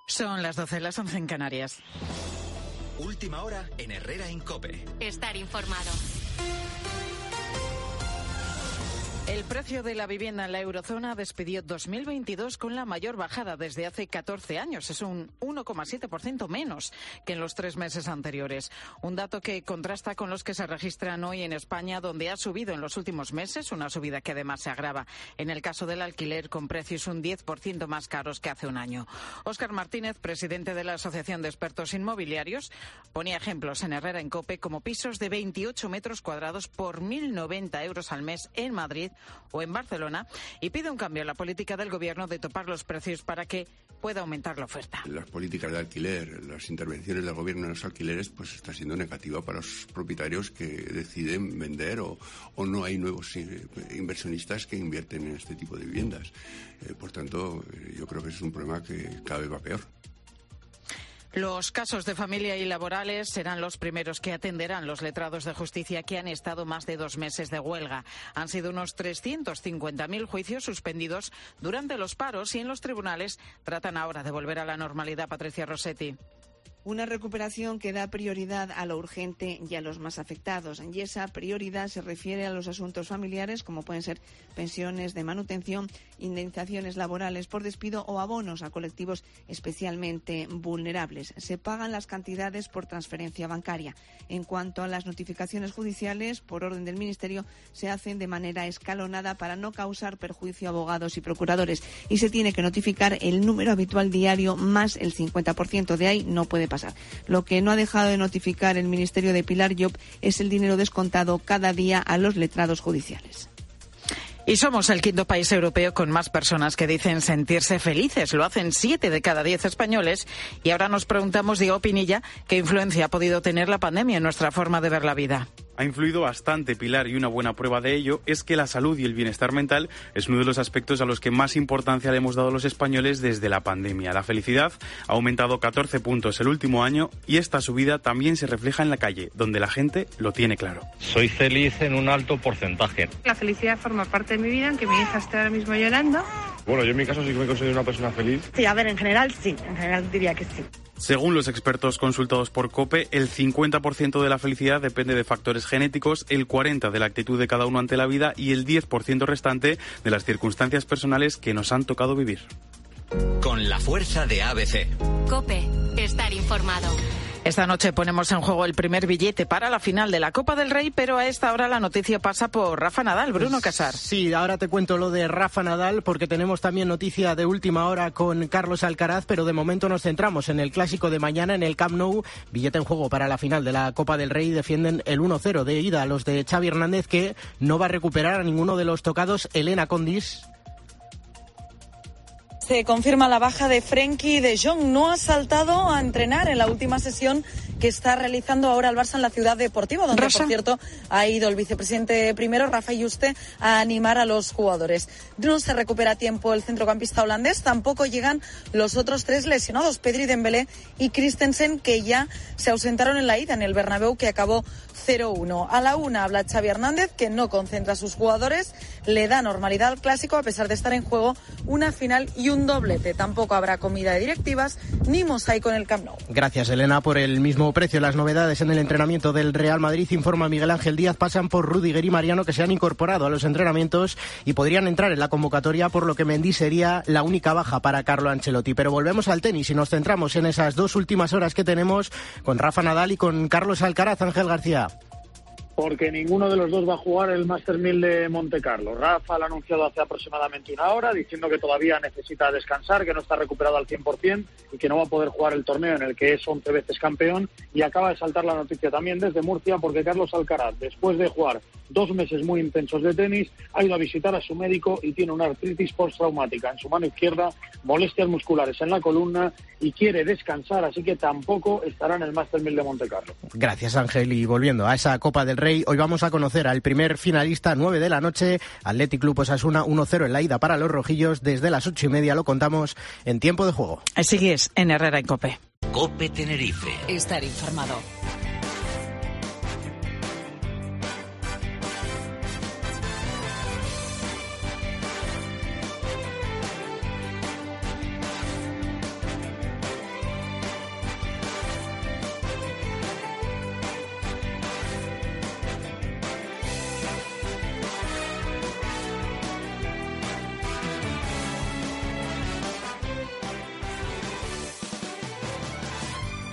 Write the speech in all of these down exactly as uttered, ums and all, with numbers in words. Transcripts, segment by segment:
Son las doce, las once en Canarias. Última hora en Herrera en COPE. Estar informado. El precio de la vivienda en la eurozona despidió dos mil veintidós con la mayor bajada desde hace catorce años. Es un uno coma siete por ciento menos que en los tres meses anteriores. Un dato que contrasta con los que se registran hoy en España, donde ha subido en los últimos meses, una subida que además se agrava en el caso del alquiler, con precios un diez por ciento más caros que hace un año. Óscar Martínez, presidente de la Asociación de Expertos Inmobiliarios, ponía ejemplos en Herrera en COPE como pisos de veintiocho metros cuadrados por mil noventa euros al mes en Madrid o en Barcelona, y pide un cambio en la política del Gobierno de topar los precios para que pueda aumentar la oferta. Las políticas de alquiler, las intervenciones del Gobierno en los alquileres, pues está siendo negativa para los propietarios que deciden vender o, o no hay nuevos inversionistas que invierten en este tipo de viviendas. Eh, por tanto, yo creo que es un problema que cada vez va peor. Los casos de familia y laborales serán los primeros que atenderán los letrados de justicia que han estado más de dos meses de huelga. Han sido unos trescientos cincuenta mil juicios suspendidos durante los paros y en los tribunales tratan ahora de volver a la normalidad. Patricia Rossetti. Una recuperación que da prioridad a lo urgente y a los más afectados. Y esa prioridad se refiere a los asuntos familiares, como pueden ser pensiones de manutención, indemnizaciones laborales por despido o abonos a colectivos especialmente vulnerables. Se pagan las cantidades por transferencia bancaria. En cuanto a las notificaciones judiciales, por orden del Ministerio, se hacen de manera escalonada para no causar perjuicio a abogados y procuradores. Y se tiene que notificar el número habitual diario más el cincuenta por ciento. De ahí no puede pasar. Lo que no ha dejado de notificar el Ministerio de Pilar Llop es el dinero descontado cada día a los letrados judiciales. Y somos el quinto país europeo con más personas que dicen sentirse felices. Lo hacen siete de cada diez españoles. Y ahora nos preguntamos, Diego Pinilla, ¿qué influencia ha podido tener la pandemia en nuestra forma de ver la vida? Ha influido bastante, Pilar, y una buena prueba de ello es que la salud y el bienestar mental es uno de los aspectos a los que más importancia le hemos dado los españoles desde la pandemia. La felicidad ha aumentado catorce puntos el último año y esta subida también se refleja en la calle, donde la gente lo tiene claro. Soy feliz en un alto porcentaje. La felicidad forma parte de mi vida, aunque mi hija esté ahora mismo llorando. Bueno, yo en mi caso sí que me considero una persona feliz. Sí, a ver, en general sí, en general diría que sí. Según los expertos consultados por COPE, el cincuenta por ciento de la felicidad depende de factores genéticos, el cuarenta por ciento de la actitud de cada uno ante la vida y el diez por ciento restante de las circunstancias personales que nos han tocado vivir. Con la fuerza de A B C. COPE, estar informado. Esta noche ponemos en juego el primer billete para la final de la Copa del Rey, pero a esta hora la noticia pasa por Rafa Nadal. Bruno Casar. Sí, ahora te cuento lo de Rafa Nadal, porque tenemos también noticia de última hora con Carlos Alcaraz, pero de momento nos centramos en el clásico de mañana en el Camp Nou. Billete en juego para la final de la Copa del Rey. Defienden el uno cero de ida a los de Xavi Hernández, que no va a recuperar a ninguno de los tocados. Elena Condis. Se confirma la baja de Frenkie de Jong. No ha saltado a entrenar en la última sesión que está realizando ahora el Barça en la Ciudad Deportiva, donde, Rosa. por cierto, ha ido el vicepresidente primero, Rafa Yuste, a animar a los jugadores. No se recupera a tiempo el centrocampista holandés, tampoco llegan los otros tres lesionados, Pedri, Dembélé y Christensen, que ya se ausentaron en la ida en el Bernabéu, que acabó cero uno. A la una habla Xavi Hernández, que no concentra a sus jugadores, le da normalidad al clásico a pesar de estar en juego una final y un doblete. Tampoco habrá comida de directivas ni mosaico en el Camp Nou. Gracias, Elena, por el mismo precio. Las novedades en el entrenamiento del Real Madrid, informa Miguel Ángel Díaz, pasan por Rudiger y Mariano, que se han incorporado a los entrenamientos y podrían entrar en la convocatoria, por lo que Mendy sería la única baja para Carlo Ancelotti. Pero volvemos al tenis y nos centramos en esas dos últimas horas que tenemos con Rafa Nadal y con Carlos Alcaraz. Ángel García. Porque ninguno de los dos va a jugar el Masters mil de Montecarlo. Rafa lo ha anunciado hace aproximadamente una hora, diciendo que todavía necesita descansar, que no está recuperado al cien por ciento y que no va a poder jugar el torneo en el que es once veces campeón. Y acaba de saltar la noticia también desde Murcia, porque Carlos Alcaraz, después de jugar dos meses muy intensos de tenis, ha ido a visitar a su médico y tiene una artritis postraumática en su mano izquierda, molestias musculares en la columna y quiere descansar, así que tampoco estará en el Masters mil de Montecarlo. Gracias, Ángel. Y volviendo a esa Copa del Rey, hoy vamos a conocer al primer finalista, nueve de la noche, Athletic Club Osasuna, uno cero en la ida para los rojillos. Desde las ocho y media lo contamos en Tiempo de Juego. Sigues en Herrera y COPE. COPE Tenerife. Estar informado.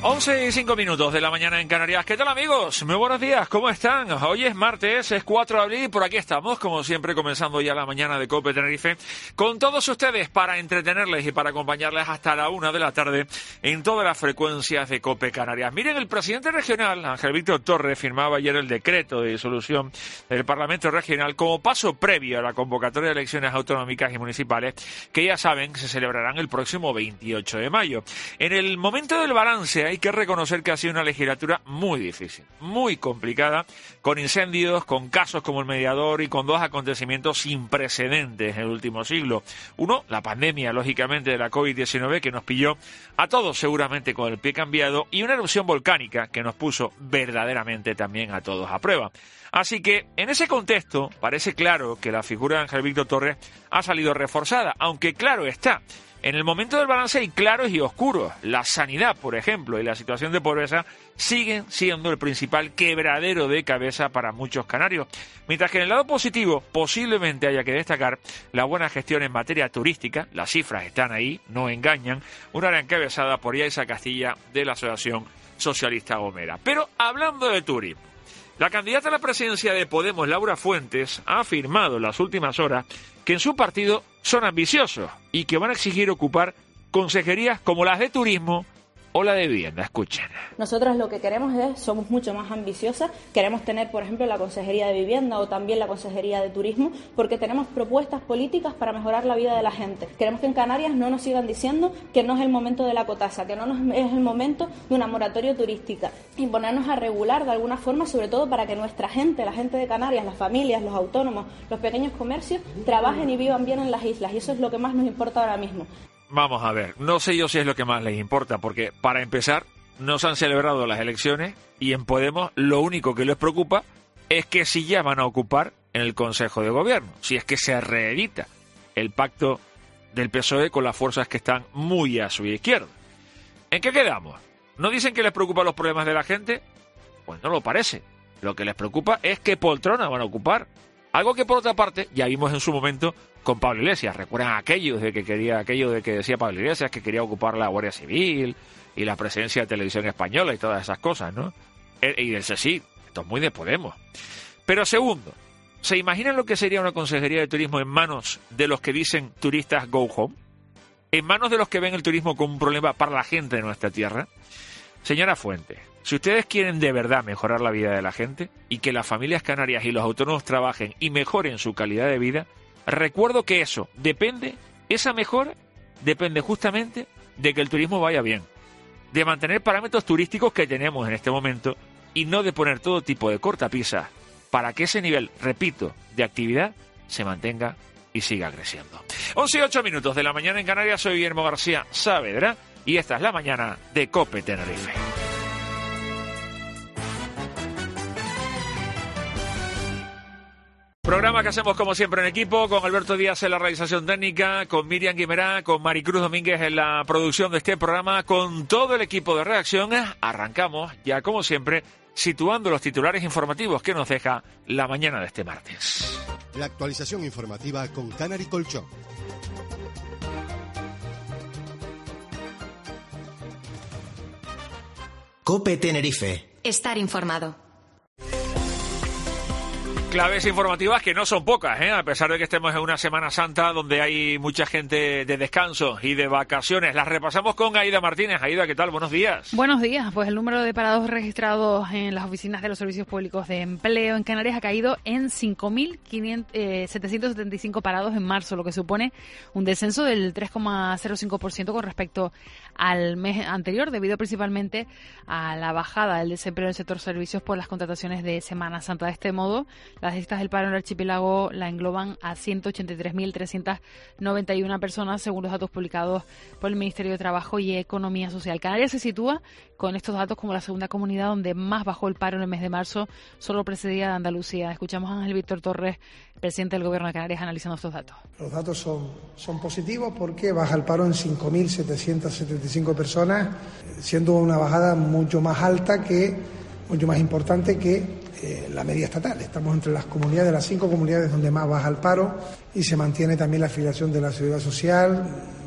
once y cinco minutos de la mañana en Canarias. ¿Qué tal, amigos? Muy buenos días, ¿cómo están? Hoy es martes, es cuatro de abril y por aquí estamos, como siempre, comenzando ya la mañana de COPE Tenerife, con todos ustedes para entretenerles y para acompañarles hasta la una de la tarde en todas las frecuencias de COPE Canarias. Miren, el presidente regional, Ángel Víctor Torres, firmaba ayer el decreto de disolución del Parlamento Regional como paso previo a la convocatoria de elecciones autonómicas y municipales, que ya saben se celebrarán el próximo veintiocho de mayo. En el momento del balance hay que reconocer que ha sido una legislatura muy difícil, muy complicada, con incendios, con casos como el Mediador y con dos acontecimientos sin precedentes en el último siglo. Uno, la pandemia, lógicamente, de la COVID diecinueve, que nos pilló a todos seguramente con el pie cambiado, y una erupción volcánica que nos puso verdaderamente también a todos a prueba. Así que, en ese contexto, parece claro que la figura de Ángel Víctor Torres ha salido reforzada, aunque claro está, en el momento del balance hay claros y oscuros. La sanidad, por ejemplo, y la situación de pobreza siguen siendo el principal quebradero de cabeza para muchos canarios. Mientras que en el lado positivo posiblemente haya que destacar la buena gestión en materia turística. Las cifras están ahí, no engañan. Una área encabezada por Yaisa Castilla de la Asociación Socialista Gomera. Pero hablando de turismo, la candidata a la presidencia de Podemos, Laura Fuentes, ha afirmado en las últimas horas que en su partido son ambiciosos y que van a exigir ocupar consejerías como las de turismo o la de vivienda. Escuchen. Nosotros lo que queremos es, somos mucho más ambiciosas, queremos tener, por ejemplo, la Consejería de Vivienda o también la Consejería de Turismo, porque tenemos propuestas políticas para mejorar la vida de la gente. Queremos que en Canarias no nos sigan diciendo que no es el momento de la cotasa, que no nos, es el momento de una moratoria turística, y ponernos a regular de alguna forma, sobre todo para que nuestra gente, la gente de Canarias, las familias, los autónomos, los pequeños comercios, trabajen y vivan bien en las islas, y eso es lo que más nos importa ahora mismo. Vamos a ver, no sé yo si es lo que más les importa, porque para empezar, no se han celebrado las elecciones y en Podemos lo único que les preocupa es que si ya van a ocupar en el Consejo de Gobierno, si es que se reedita el pacto del P S O E con las fuerzas que están muy a su izquierda. ¿En qué quedamos? ¿No dicen que les preocupan los problemas de la gente? Pues no lo parece. Lo que les preocupa es qué poltrona van a ocupar. Algo que, por otra parte, ya vimos en su momento con Pablo Iglesias. ¿Recuerdan aquello de que quería, aquello de que decía Pablo Iglesias que quería ocupar la Guardia Civil y la presidencia de Televisión Española y todas esas cosas, ¿no? Y dice, sí, esto es muy de Podemos. Pero segundo, ¿se imaginan lo que sería una consejería de turismo en manos de los que dicen turistas go home? ¿En manos de los que ven el turismo como un problema para la gente de nuestra tierra? Señora Fuentes, si ustedes quieren de verdad mejorar la vida de la gente y que las familias canarias y los autónomos trabajen y mejoren su calidad de vida, recuerdo que eso depende, esa mejora depende justamente de que el turismo vaya bien, de mantener parámetros turísticos que tenemos en este momento y no de poner todo tipo de cortapisas para que ese nivel, repito, de actividad se mantenga y siga creciendo. once y ocho minutos de la mañana en Canarias, soy Guillermo García Saavedra y esta es la mañana de COPE Tenerife. Programa que hacemos como siempre en equipo, con Alberto Díaz en la realización técnica, con Miriam Guimerá, con Maricruz Domínguez en la producción de este programa, con todo el equipo de redacción. Arrancamos ya como siempre situando los titulares informativos que nos deja la mañana de este martes. La actualización informativa con Canary Colchón. COPE Tenerife. Estar informado. Claves informativas que no son pocas, ¿eh? A pesar de que estemos en una Semana Santa donde hay mucha gente de descanso y de vacaciones. Las repasamos con Aida Martínez. Aida, ¿qué tal? Buenos días. Buenos días. Pues el número de parados registrados en las oficinas de los servicios públicos de empleo en Canarias ha caído en cinco mil setecientos setenta y cinco parados en marzo, lo que supone un descenso del tres coma cero cinco por ciento con respecto al mes anterior, debido principalmente a la bajada del desempleo del sector servicios por las contrataciones de Semana Santa. De este modo, las listas del paro en el archipiélago la engloban a ciento ochenta y tres mil trescientas noventa y una personas, según los datos publicados por el Ministerio de Trabajo y Economía Social. Canarias se sitúa con estos datos como la segunda comunidad donde más bajó el paro en el mes de marzo, solo precedida de Andalucía. Escuchamos a Ángel Víctor Torres, presidente del Gobierno de Canarias, analizando estos datos. Los datos son, son positivos porque baja el paro en cinco mil setecientas setenta y cinco personas, siendo una bajada mucho más alta que, mucho más importante que eh, la media estatal. Estamos entre las comunidades, de las cinco comunidades donde más baja el paro, y se mantiene también la afiliación de la Seguridad Social,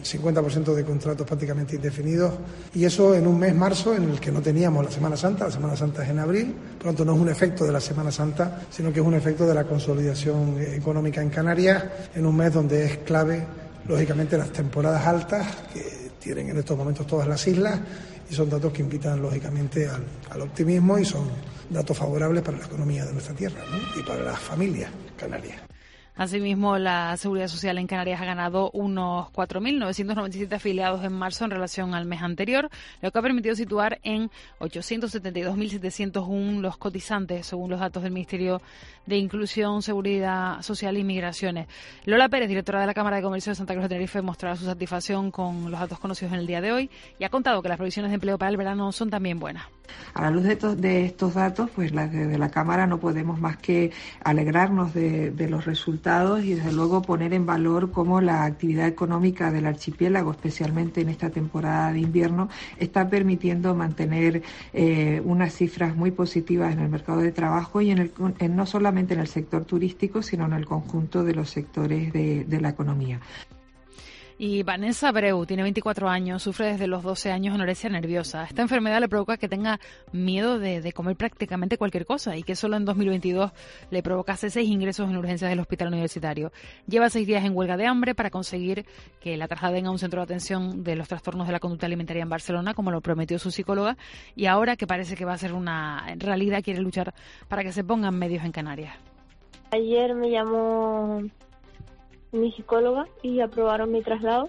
cincuenta por ciento de contratos prácticamente indefinidos, y eso en un mes, marzo, en el que no teníamos la Semana Santa. La Semana Santa es en abril, por lo tanto no es un efecto de la Semana Santa, sino que es un efecto de la consolidación económica en Canarias, en un mes donde es clave, lógicamente, las temporadas altas que tienen en estos momentos todas las islas, y son datos que invitan, lógicamente, al, al optimismo, y son datos favorables para la economía de nuestra tierra, ¿no? Y para las familias canarias. Asimismo, la Seguridad Social en Canarias ha ganado unos cuatro mil novecientos noventa y siete afiliados en marzo en relación al mes anterior, lo que ha permitido situar en ochocientos setenta y dos mil setecientos uno los cotizantes, según los datos del Ministerio de Inclusión, Seguridad Social y Migraciones. Lola Pérez, directora de la Cámara de Comercio de Santa Cruz de Tenerife, mostraba su satisfacción con los datos conocidos en el día de hoy y ha contado que las previsiones de empleo para el verano son también buenas. A la luz de, to- de estos datos, pues la, desde la Cámara no podemos más que alegrarnos de, de los resultados y desde luego poner en valor cómo la actividad económica del archipiélago, especialmente en esta temporada de invierno, está permitiendo mantener eh, unas cifras muy positivas en el mercado de trabajo y en el, en, no solamente en el sector turístico, sino en el conjunto de los sectores de, de la economía. Y Vanessa Breu tiene veinticuatro años, sufre desde los doce años anorexia nerviosa. Esta enfermedad le provoca que tenga miedo de, de comer prácticamente cualquier cosa y que solo en dos mil veintidós le provocase seis ingresos en urgencias del hospital universitario. Lleva seis días en huelga de hambre para conseguir que la trasladen a un centro de atención de los trastornos de la conducta alimentaria en Barcelona, como lo prometió su psicóloga, y ahora que parece que va a ser una realidad, quiere luchar para que se pongan medios en Canarias. Ayer me llamó mi psicóloga y aprobaron mi traslado.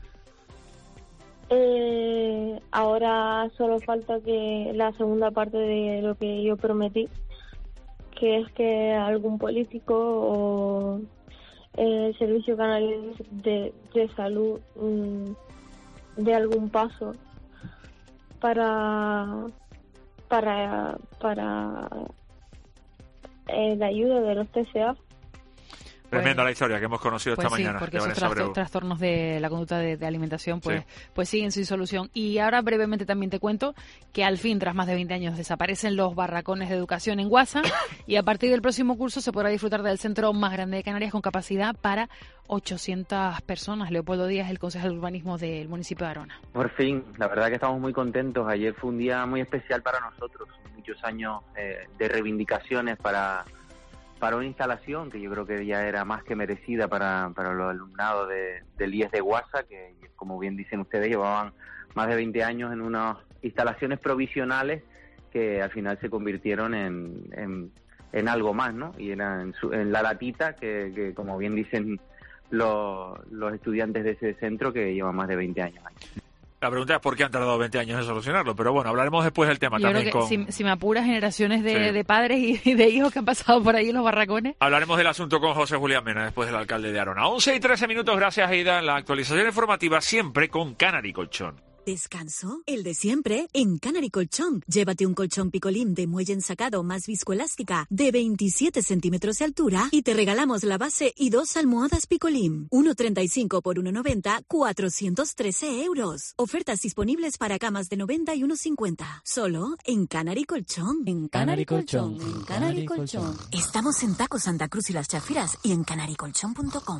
Eh, ahora solo falta que la segunda parte de lo que yo prometí, que es que algún político o eh, el Servicio Canario de, de Salud mmm, dé algún paso para para para eh, la ayuda de los T C A. Tremenda la historia que hemos conocido pues esta sí, mañana. Porque esos trastor- trastornos de la conducta de, de alimentación pues, sí. pues siguen sin solución. Y ahora brevemente también te cuento que al fin, tras más de veinte años, desaparecen los barracones de educación en Guasa y a partir del próximo curso se podrá disfrutar del centro más grande de Canarias con capacidad para ochocientas personas. Leopoldo Díaz, el concejal de urbanismo del municipio de Arona. Por fin, la verdad que estamos muy contentos. Ayer fue un día muy especial para nosotros. Muchos años eh, de reivindicaciones para... para una instalación que yo creo que ya era más que merecida para, para los alumnados de, del I E S de Guasa, que como bien dicen ustedes llevaban más de veinte años en unas instalaciones provisionales que al final se convirtieron en, en, en algo más, ¿no? Y era en, su, en la latita que, que como bien dicen los, los estudiantes de ese centro que llevan más de veinte años ahí. La pregunta es por qué han tardado veinte años en solucionarlo, pero bueno, hablaremos después del tema Yo también. Creo que con... si, si me apuras, generaciones de, sí. de padres y de hijos que han pasado por ahí en los barracones. Hablaremos del asunto con José Julián Mena, después del alcalde de Arona. once y trece minutos, gracias Aida. La actualización informativa siempre con Canary Colchón. ¿Descanso? El de siempre en Canary Colchón. Llévate un colchón Picolín de muelle ensacado más viscoelástica de veintisiete centímetros de altura y te regalamos la base y dos almohadas Picolín. uno treinta y cinco por uno noventa, cuatrocientos trece euros. Ofertas disponibles para camas de noventa y uno cincuenta. Solo en Canary Colchón. En Canary Colchón. En Canary Colchón. Estamos en Taco Santa Cruz y Las Chafiras y en canary colchón punto com.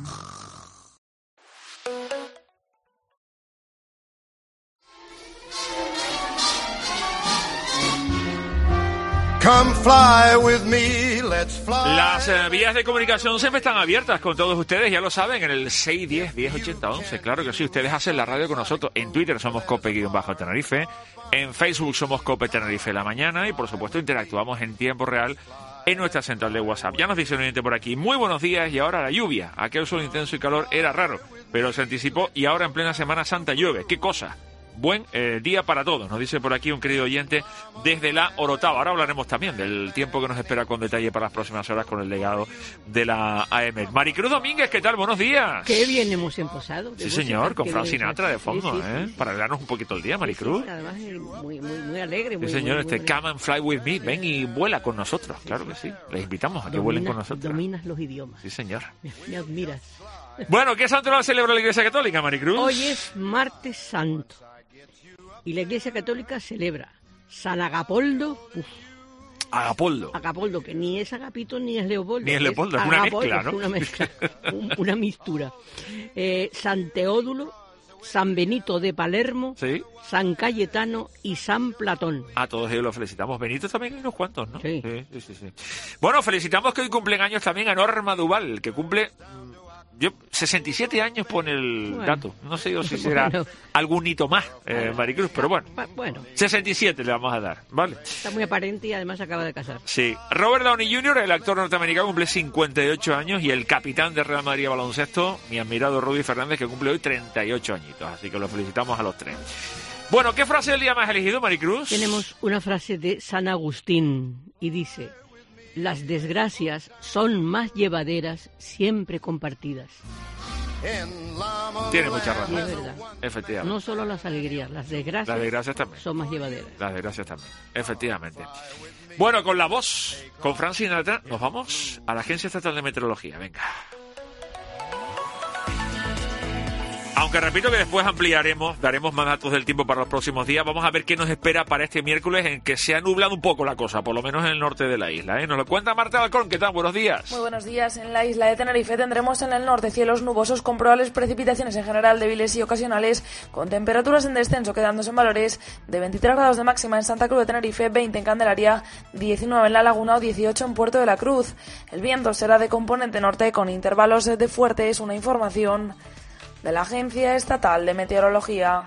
Come fly with me, let's fly. Las eh, vías de comunicación siempre están abiertas con todos ustedes, ya lo saben, en el seis diez, diez ochenta, once. Claro que sí, ustedes hacen la radio con nosotros. En Twitter somos Cope-Tenerife, en Facebook somos Cope Tenerife la mañana y por supuesto interactuamos en tiempo real en nuestra central de WhatsApp. Ya nos dice un oyente por aquí, muy buenos días y ahora la lluvia. Aquel sol intenso y calor era raro, pero se anticipó y ahora en plena Semana Santa llueve. ¿Qué cosa? Buen eh, día para todos, nos dice por aquí un querido oyente desde la Orotava. Ahora hablaremos también del tiempo que nos espera con detalle para las próximas horas con el legado de la A M. Maricruz Domínguez, ¿qué tal? Buenos días. Qué bien hemos empezado. Sí, señor, con Frank Sinatra de fondo, sí, sí, ¿eh? Sí, sí. Para darnos un poquito el día, Maricruz. Sí, sí, además muy, muy, muy alegre. Muy, sí, señor, muy, este muy Come and Fly With Me, ven y vuela con nosotros, claro que sí. Les invitamos a que dominas, vuelen con nosotros. Dominas los idiomas. Sí, señor. Me, me admiras. Bueno, ¿qué santo lo celebra la Iglesia Católica, Maricruz? Hoy es Martes Santo. Y la Iglesia Católica celebra San Agapoldo. Uf, Agapoldo. Agapoldo, que ni es Agapito ni es Leopoldo. Ni es Leopoldo, es, es una mezcla, ¿no? Es una mezcla, un, una mistura. Eh, San Teódulo, San Benito de Palermo, ¿Sí? San Cayetano y San Platón. A todos ellos los felicitamos. Benito también hay unos cuantos, ¿no? Sí. Sí, sí, sí, sí. Bueno, felicitamos que hoy cumplen años también a Norma Duval, que cumple... Yo, sesenta y siete años pone el Bueno. dato. No sé yo si será Bueno. algún hito más, eh, Maricruz, pero bueno. Bueno, sesenta y siete le vamos a dar, ¿vale? está muy aparente y además se acaba de casar. Sí. Robert Downey junior, el actor norteamericano, cumple cincuenta y ocho años y el capitán de Real Madrid baloncesto, mi admirado Rudy Fernández, que cumple hoy treinta y ocho añitos. Así que lo felicitamos a los tres. Bueno, ¿qué frase del día más elegido, Maricruz? Tenemos una frase de San Agustín y dice: las desgracias son más llevaderas siempre compartidas. Tiene mucha razón. Y es verdad. Efectivamente. No solo las alegrías, las desgracias, Las desgracias también. son más llevaderas. Las desgracias también, efectivamente. Bueno, con la voz, con Fran Sinatra, nos vamos a la Agencia Estatal de Meteorología. Venga. Aunque repito que después ampliaremos, daremos más datos del tiempo para los próximos días. Vamos a ver qué nos espera para este miércoles, en que se ha nublado un poco la cosa, por lo menos en el norte de la isla, ¿eh? Nos lo cuenta Marta Alcón. ¿Qué tal? Buenos días. Muy buenos días. En la isla de Tenerife tendremos en el norte cielos nubosos con probables precipitaciones en general débiles y ocasionales, con temperaturas en descenso, quedándose en valores de veintitrés grados de máxima en Santa Cruz de Tenerife, veinte en Candelaria, diecinueve en La Laguna o dieciocho en Puerto de la Cruz. El viento será de componente norte con intervalos de fuerte. Es una información de la Agencia Estatal de Meteorología.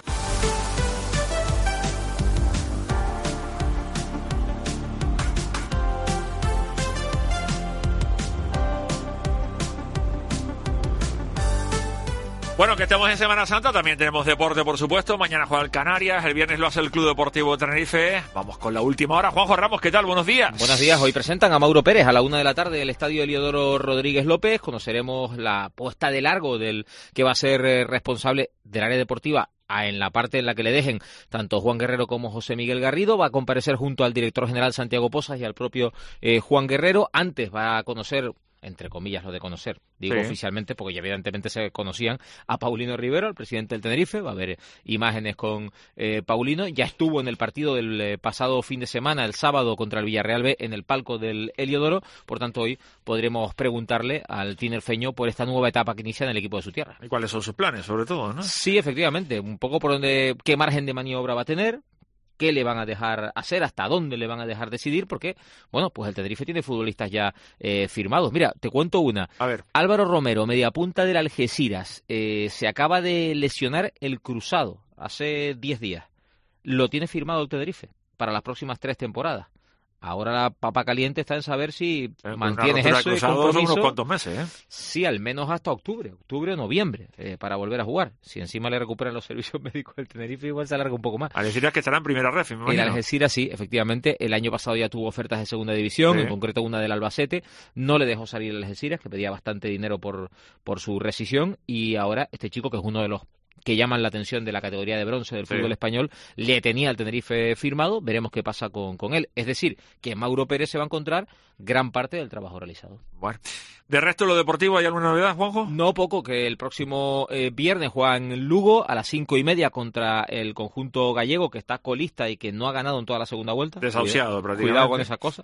Bueno, que estemos en Semana Santa, también tenemos deporte, por supuesto. Mañana juega el Canarias, el viernes lo hace el Club Deportivo Tenerife. Vamos con la última hora. Juanjo Ramos, ¿qué tal? Buenos días. Buenos días. Hoy presentan a Mauro Pérez a la una de la tarde en el Estadio Heliodoro Rodríguez López. Conoceremos la puesta de largo del que va a ser eh, responsable del área deportiva en la parte en la que le dejen tanto Juan Guerrero como José Miguel Garrido. Va a comparecer junto al director general Santiago Pozas y al propio eh, Juan Guerrero. Antes va a conocer, entre comillas, lo de conocer, digo Sí. oficialmente, porque ya evidentemente se conocían a Paulino Rivero, el presidente del Tenerife. Va a haber imágenes con eh, Paulino. Ya estuvo en el partido del eh, pasado fin de semana, el sábado, contra el Villarreal B, en el palco del Heliodoro. Por tanto, hoy podremos preguntarle al tinerfeño por esta nueva etapa que inicia en el equipo de su tierra. ¿Y cuáles son sus planes, sobre todo, no? Sí, efectivamente, un poco por dónde, qué margen de maniobra va a tener, qué le van a dejar hacer, hasta dónde le van a dejar decidir, porque, bueno, pues el Tenerife tiene futbolistas ya eh, firmados. Mira, te cuento una. A ver. Álvaro Romero, mediapunta del Algeciras, eh, se acaba de lesionar el cruzado hace diez días. Lo tiene firmado el Tenerife para las próximas tres temporadas. Ahora la papa caliente está en saber si Eh, mantienes una rotura de eso y cruzado son compromiso. unos cuantos meses, ¿eh? Sí, al menos hasta octubre, octubre o noviembre, eh, para volver a jugar. Si encima le recuperan los servicios médicos del Tenerife, igual se alarga un poco más. Algeciras que estará en primera ref, me El imagino. Algeciras sí, efectivamente. El año pasado ya tuvo ofertas de segunda división, Sí. en concreto una del Albacete. No le dejó salir el Algeciras, que pedía bastante dinero por, por su rescisión. Y ahora este chico, que es uno de los que llaman la atención de la categoría de bronce del Sí. fútbol español, le tenía al Tenerife firmado. Veremos qué pasa con, con él. Es decir, que Mauro Pérez se va a encontrar gran parte del trabajo realizado. Bueno. ¿De resto, lo deportivo, hay alguna novedad, Juanjo? No poco, que el próximo eh, viernes juegan en Lugo a las cinco y media contra el conjunto gallego, que está colista y que no ha ganado en toda la segunda vuelta. Desahuciado, Cuidado, prácticamente. Cuidado con esas cosas.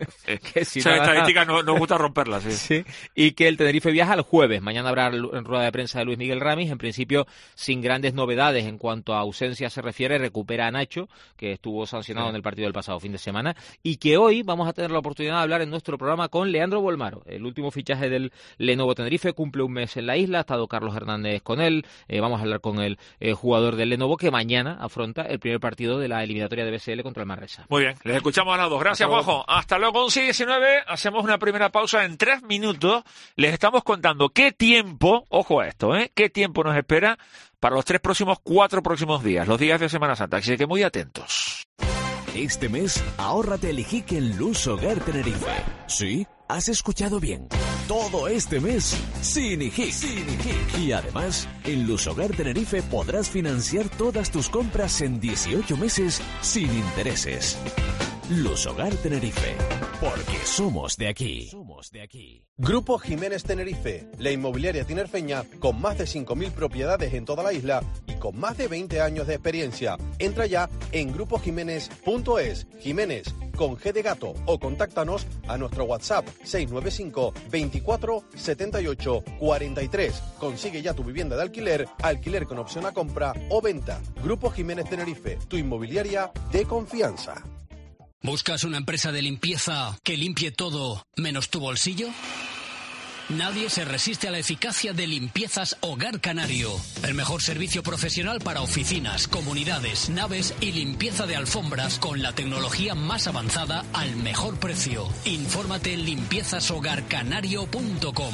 que si Esa no gana- estadística no- nos gusta romperla, sí. Sí, y que el Tenerife viaja el jueves. Mañana habrá lu- en rueda de prensa de Luis Miguel Ramis, en principio sin grandes novedades en cuanto a ausencia se refiere. Recupera a Nacho, que estuvo sancionado Sí. en el partido del pasado fin de semana, y que hoy vamos a tener la oportunidad de hablar en nuestro programa con Leandro Bolmaro, el último fichaje del Lenovo Tenerife. Cumple un mes en la isla, ha estado Carlos Hernández con él. Eh, vamos a hablar con el eh, jugador del Lenovo, que mañana afronta el primer partido de la eliminatoria de B S L contra el Manresa. Muy bien, les escuchamos a las dos. Gracias, Hasta luego. Juanjo. Hasta luego, once y diecinueve. Hacemos una primera pausa en tres minutos. Les estamos contando qué tiempo, ojo a esto, ¿eh? Qué tiempo nos espera para los tres próximos, cuatro próximos días, los días de Semana Santa. Así que muy atentos. Este mes, ahórrate el Ijique en Luz Hogar Tenerife. ¿Sí? ¿Has escuchado bien? Todo este mes, sin Ijique. Sin Ijique. Y además, en Luz Hogar Tenerife podrás financiar todas tus compras en dieciocho meses sin intereses. Luz Hogar Tenerife. porque somos de aquí. Somos de aquí. Grupo Jiménez Tenerife, la inmobiliaria tinerfeña con más de cinco mil propiedades en toda la isla y con más de veinte años de experiencia. Entra ya en grupo jiménez punto es, Jiménez con G de gato, o contáctanos a nuestro WhatsApp seis nueve cinco, veinticuatro, setenta y ocho, cuarenta y tres. Consigue ya tu vivienda de alquiler, alquiler con opción a compra o venta. Grupo Jiménez Tenerife, tu inmobiliaria de confianza. ¿Buscas una empresa de limpieza que limpie todo menos tu bolsillo? Nadie se resiste a la eficacia de Limpiezas Hogar Canario. El mejor servicio profesional para oficinas, comunidades, naves y limpieza de alfombras con la tecnología más avanzada al mejor precio. Infórmate en limpiezas hogar canario punto com.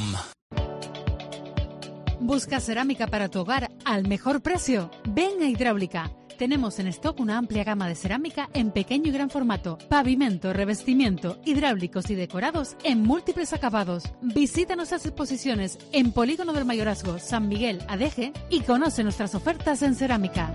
¿Busca cerámica para tu hogar al mejor precio? Ven a Hidráulica. Tenemos en stock una amplia gama de cerámica en pequeño y gran formato, pavimento, revestimiento, hidráulicos y decorados en múltiples acabados. Visita nuestras exposiciones en Polígono del Mayorazgo, San Miguel, Adeje y conoce nuestras ofertas en cerámica.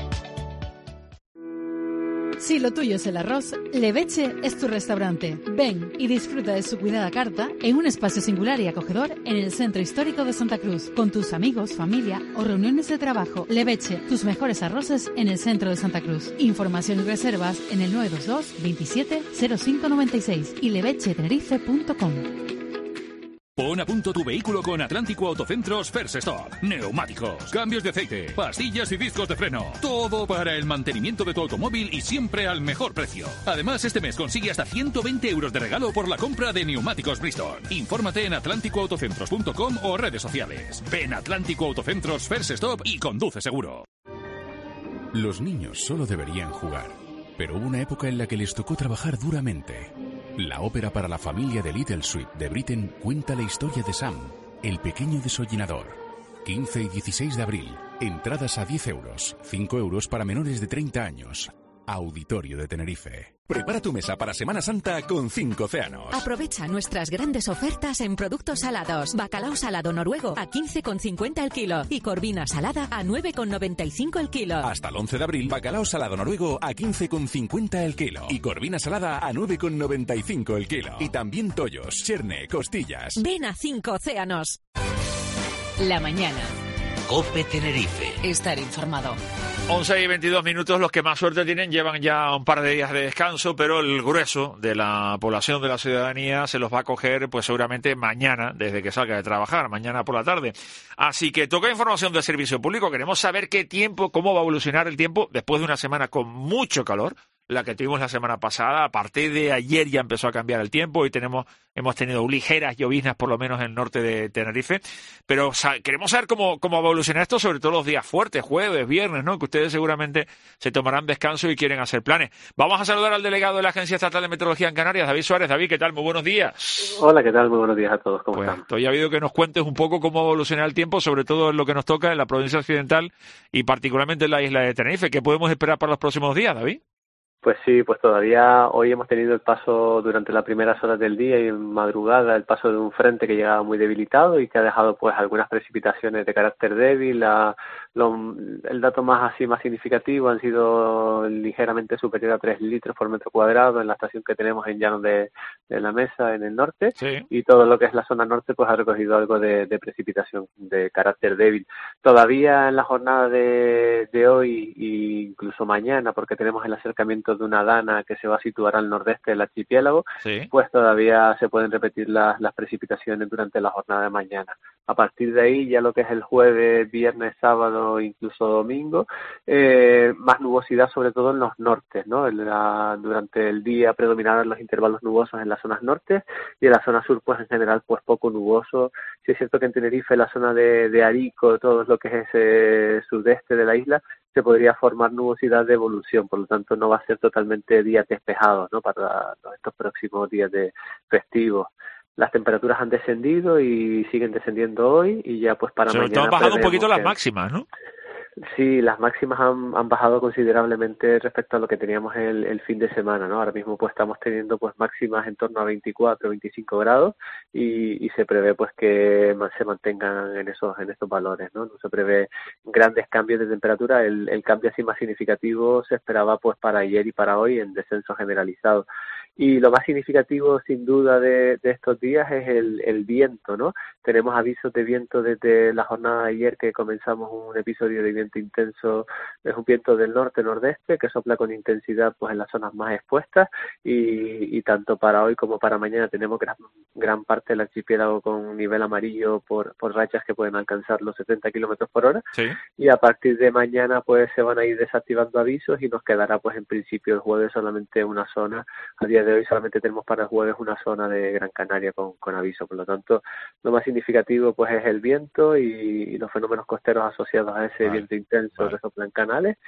Si lo tuyo es el arroz, Leveche es tu restaurante. Ven y disfruta de su cuidada carta en un espacio singular y acogedor en el Centro Histórico de Santa Cruz, con tus amigos, familia o reuniones de trabajo. Leveche, tus mejores arroces en el centro de Santa Cruz. Información y reservas en el nueve dos dos, veintisiete, cero cinco noventa y seis y leveche tenerife punto com. Pon a punto tu vehículo con Atlántico Autocentros First Stop. Neumáticos, cambios de aceite, pastillas y discos de freno. Todo para el mantenimiento de tu automóvil y siempre al mejor precio. Además, este mes consigue hasta ciento veinte euros de regalo por la compra de neumáticos Bristol. Infórmate en atlántico autocentros punto com o redes sociales. Ven a Atlántico Autocentros First Stop y conduce seguro. Los niños solo deberían jugar, pero hubo una época en la que les tocó trabajar duramente. La ópera para la familia de Little Sweet de Britten cuenta la historia de Sam, el pequeño desollinador. quince y dieciséis de abril. Entradas a diez euros, cinco euros para menores de treinta años. Auditorio de Tenerife. Prepara tu mesa para Semana Santa con cinco océanos. Aprovecha nuestras grandes ofertas en productos salados. Bacalao salado noruego a quince con cincuenta el kilo y corvina salada a nueve con noventa y cinco el kilo. Hasta el once de abril, bacalao salado noruego a quince con cincuenta el kilo y corvina salada a nueve con noventa y cinco el kilo. Y también tollos, cherne, costillas. Ven a Cinco Océanos. La mañana. COPE Tenerife. Estar informado. once y veintidós minutos, los que más suerte tienen llevan ya un par de días de descanso, pero el grueso de la población, de la ciudadanía, se los va a coger pues seguramente mañana, desde que salga de trabajar, mañana por la tarde. Así que toca información del servicio público. Queremos saber qué tiempo, cómo va a evolucionar el tiempo después de una semana con mucho calor, la que tuvimos la semana pasada. A partir de ayer ya empezó a cambiar el tiempo y tenemos hemos tenido ligeras lloviznas por lo menos en el norte de Tenerife, pero sa- queremos saber cómo, cómo va a evolucionar esto, sobre todo los días fuertes, jueves, viernes, ¿no? Que ustedes seguramente se tomarán descanso y quieren hacer planes. Vamos a saludar al delegado de la Agencia Estatal de Meteorología en Canarias, David Suárez. David, ¿qué tal? Muy buenos días. Hola, ¿qué tal? Muy buenos días a todos. ¿Cómo Pues están? estoy habido que nos cuentes un poco cómo va a evolucionar el tiempo, sobre todo en lo que nos toca en la provincia occidental y particularmente en la isla de Tenerife. ¿Qué podemos esperar para los próximos días, David? Pues sí, pues todavía hoy hemos tenido el paso durante las primeras horas del día y en madrugada el paso de un frente que llegaba muy debilitado y que ha dejado pues algunas precipitaciones de carácter débil. La, lo, el dato más así más significativo han sido ligeramente superior a tres litros por metro cuadrado en la estación que tenemos en Llanos de, de la Mesa en el norte, sí. Y todo lo que es la zona norte pues ha recogido algo de, de precipitación de carácter débil. Todavía en la jornada de, de hoy e incluso mañana, porque tenemos el acercamiento de una dana que se va a situar al nordeste del archipiélago, sí. Pues todavía se pueden repetir las, las precipitaciones durante la jornada de mañana. A partir de ahí, ya lo que es el jueves, viernes, sábado, incluso domingo, eh, más nubosidad sobre todo en los nortes, ¿no? En la, durante el día predominarán los intervalos nubosos en las zonas norte y en la zona sur, pues en general, pues poco nuboso. Sí es cierto que en Tenerife, la zona de, de Arico, todo lo que es ese sudeste de la isla, se podría formar nubosidad de evolución, por lo tanto no va a ser totalmente días despejados, ¿no? Para estos próximos días de festivos. Las temperaturas han descendido y siguen descendiendo hoy y ya pues para Sobre mañana... todo han bajado un poquito que... las máximas, ¿no? Sí, las máximas han, han bajado considerablemente respecto a lo que teníamos el, el fin de semana, ¿no? Ahora mismo pues estamos teniendo pues máximas en torno a veinticuatro, veinticinco grados y, y se prevé pues que se mantengan en esos en estos valores, ¿no? No se prevé grandes cambios de temperatura. El, el cambio así más significativo se esperaba pues para ayer y para hoy en descenso generalizado. Y lo más significativo, sin duda, de, de estos días es el, el viento, ¿no? Tenemos avisos de viento desde la jornada de ayer, que comenzamos un episodio de viento intenso. Es un viento del norte-nordeste que sopla con intensidad pues en las zonas más expuestas, y, y tanto para hoy como para mañana tenemos gran, gran parte del archipiélago con un nivel amarillo por, por rachas que pueden alcanzar los setenta kilómetros por hora. Sí. Y a partir de mañana pues se van a ir desactivando avisos y nos quedará pues en principio el jueves solamente una zona. A día de hoy solamente tenemos para el jueves una zona de Gran Canaria con, con aviso. Por lo tanto, lo más significativo pues es el viento y, y los fenómenos costeros asociados a ese vale. viento intenso vale. que soplan canales,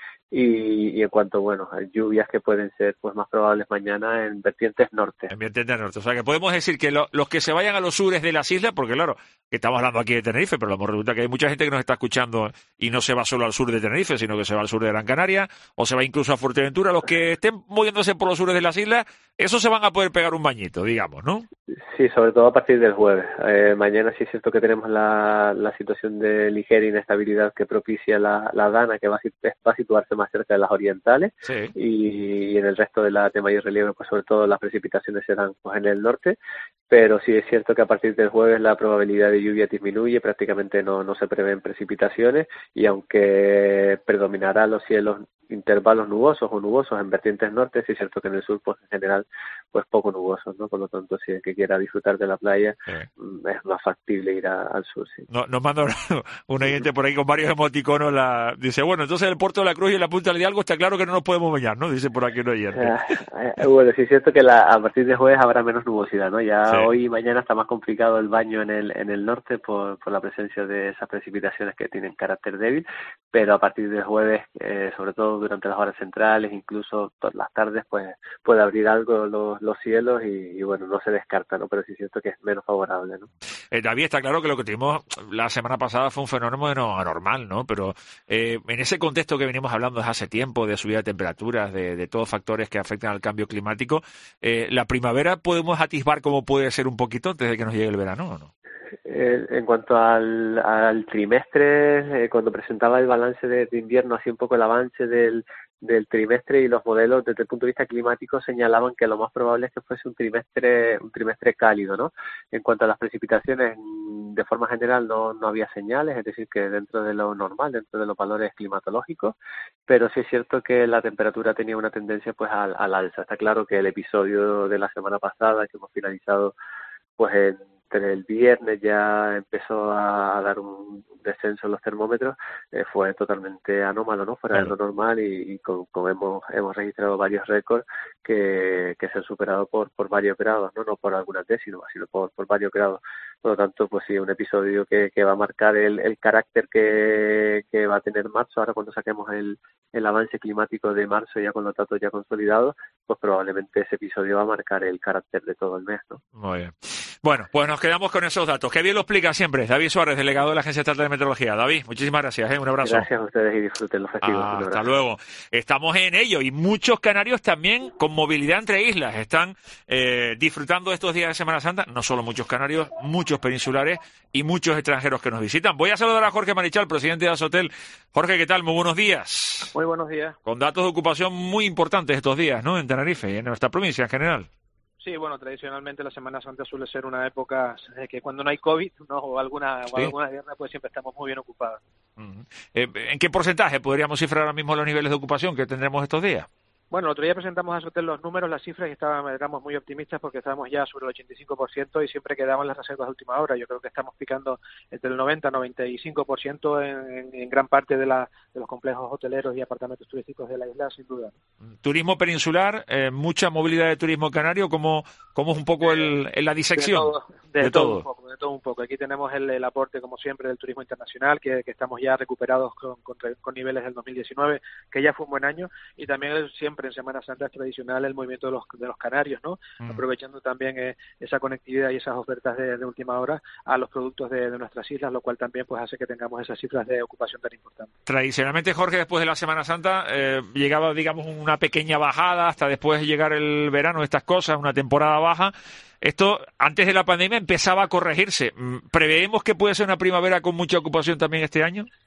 y, y en cuanto bueno a lluvias que pueden ser pues más probables mañana en vertientes norte. En vertientes norte. O sea que podemos decir que lo, los que se vayan a los sures de las islas, porque claro, que estamos hablando aquí de Tenerife, pero resulta que hay mucha gente que nos está escuchando y no se va solo al sur de Tenerife, sino que se va al sur de Gran Canaria o se va incluso a Fuerteventura. Los que estén moviéndose por los sures de las islas, esos se van a poder pegar un bañito, digamos, ¿no? Sí, sobre todo a partir del jueves. Eh, mañana sí es cierto que tenemos la, la situación de ligera inestabilidad que propicia la, la Dana, que va a, va a situarse más cerca de las orientales, sí. y, y en el resto de la de mayor relieve, pues sobre todo las precipitaciones serán pues en el norte, pero sí es cierto que a partir del jueves la probabilidad de lluvia disminuye, prácticamente no, no se prevén precipitaciones, y aunque predominará los cielos intervalos nubosos o nubosos en vertientes norte, sí es cierto que en el sur pues en general pues poco nubosos, ¿no? Por lo tanto, si el que quiera disfrutar de la playa, sí. es más factible ir a, al sur, sí. No, nos manda un oyente por ahí con varios emoticonos, la, dice, bueno, entonces el Puerto de la Cruz y la Punta del Hidalgo está claro que no nos podemos bañar, ¿no? Dice por aquí un oyente. Eh, bueno, sí es cierto que la, a partir de jueves habrá menos nubosidad, ¿no? Ya sí. hoy y mañana está más complicado el baño en el en el norte por, por la presencia de esas precipitaciones que tienen carácter débil, pero a partir del jueves, eh, sobre todo durante las horas centrales, incluso todas las tardes, pues puede abrir algo los, los cielos y, y bueno, no se descarta, ¿no? Pero sí es cierto que es menos favorable, ¿no? Eh, David, está claro que lo que tuvimos la semana pasada fue un fenómeno anormal, ¿no? Pero eh, en ese contexto que venimos hablando desde hace tiempo, de subida de temperaturas, de, de todos factores que afectan al cambio climático, eh, ¿la primavera podemos atisbar cómo puede ser un poquito antes de que nos llegue el verano o no? Eh, en cuanto al, al trimestre, eh, cuando presentaba el balance de, de invierno, así un poco el avance del, del trimestre, y los modelos desde el punto de vista climático señalaban que lo más probable es que fuese un trimestre un trimestre cálido, ¿no? En cuanto a las precipitaciones, de forma general no, no había señales, es decir, que dentro de lo normal, dentro de los valores climatológicos, pero sí es cierto que la temperatura tenía una tendencia pues al, al alza. Está claro que el episodio de la semana pasada, que hemos finalizado pues en entre el viernes, ya empezó a dar un descenso en los termómetros, eh, fue totalmente anómalo, ¿no? Fuera claro. de lo normal, y, y como, como hemos hemos registrado varios récords que, que se han superado por por varios grados, no no por algunas décimas, sino por por varios grados. Por lo tanto, pues sí, un episodio que, que va a marcar el, el carácter que, que va a tener marzo. Ahora, cuando saquemos el, el avance climático de marzo, ya con los datos ya consolidados, pues probablemente ese episodio va a marcar el carácter de todo el mes, ¿no? Muy bien. Bueno, pues nos quedamos con esos datos. Que bien lo explica siempre David Suárez, delegado de la Agencia Estatal de Meteorología. David, muchísimas gracias, ¿eh? Un abrazo. Gracias a ustedes y disfruten los festivos. Ah, hasta luego. Estamos en ello, y muchos canarios también con movilidad entre islas están eh, disfrutando estos días de Semana Santa. No solo muchos canarios, muchos peninsulares y muchos extranjeros que nos visitan. Voy a saludar a Jorge Marichal, presidente de Azotel. Jorge, ¿qué tal? Muy buenos días. Muy buenos días. Con datos de ocupación muy importantes estos días, ¿no? En Tenerife y en nuestra provincia en general. Sí, bueno, tradicionalmente la Semana Santa suele ser una época que cuando no hay COVID, ¿no? o alguna sí. o alguna guerra, pues siempre estamos muy bien ocupados. Uh-huh. eh, ¿En qué porcentaje podríamos cifrar ahora mismo los niveles de ocupación que tendremos estos días? Bueno, el otro día presentamos a Azotel los números, las cifras, y estábamos, éramos muy optimistas porque estábamos ya sobre el ochenta y cinco por ciento y siempre quedaban las reservas de última hora. Yo creo que estamos picando entre el noventa y noventa y cinco por ciento en, en, en gran parte de, la, de los complejos hoteleros y apartamentos turísticos de la isla, sin duda. Turismo peninsular, eh, mucha movilidad de turismo canario, ¿cómo, cómo es un poco el, el la disección? De todo, de de todo, todo. Un poco, de todo un poco. Aquí tenemos el, el aporte, como siempre, del turismo internacional, que, que estamos ya recuperados con, con, con niveles del dos mil diecinueve, que ya fue un buen año, y también el, siempre en Semana Santa tradicional el movimiento de los de los canarios, ¿no? Mm. Aprovechando también eh, esa conectividad y esas ofertas de, de última hora a los productos de, de nuestras islas, lo cual también pues hace que tengamos esas cifras de ocupación tan importantes. Tradicionalmente, Jorge, después de la Semana Santa eh, llegaba, digamos, una pequeña bajada hasta después de llegar el verano, estas cosas, una temporada baja. Esto, antes de la pandemia, empezaba a corregirse. ¿Preveemos que puede ser una primavera con mucha ocupación también este año?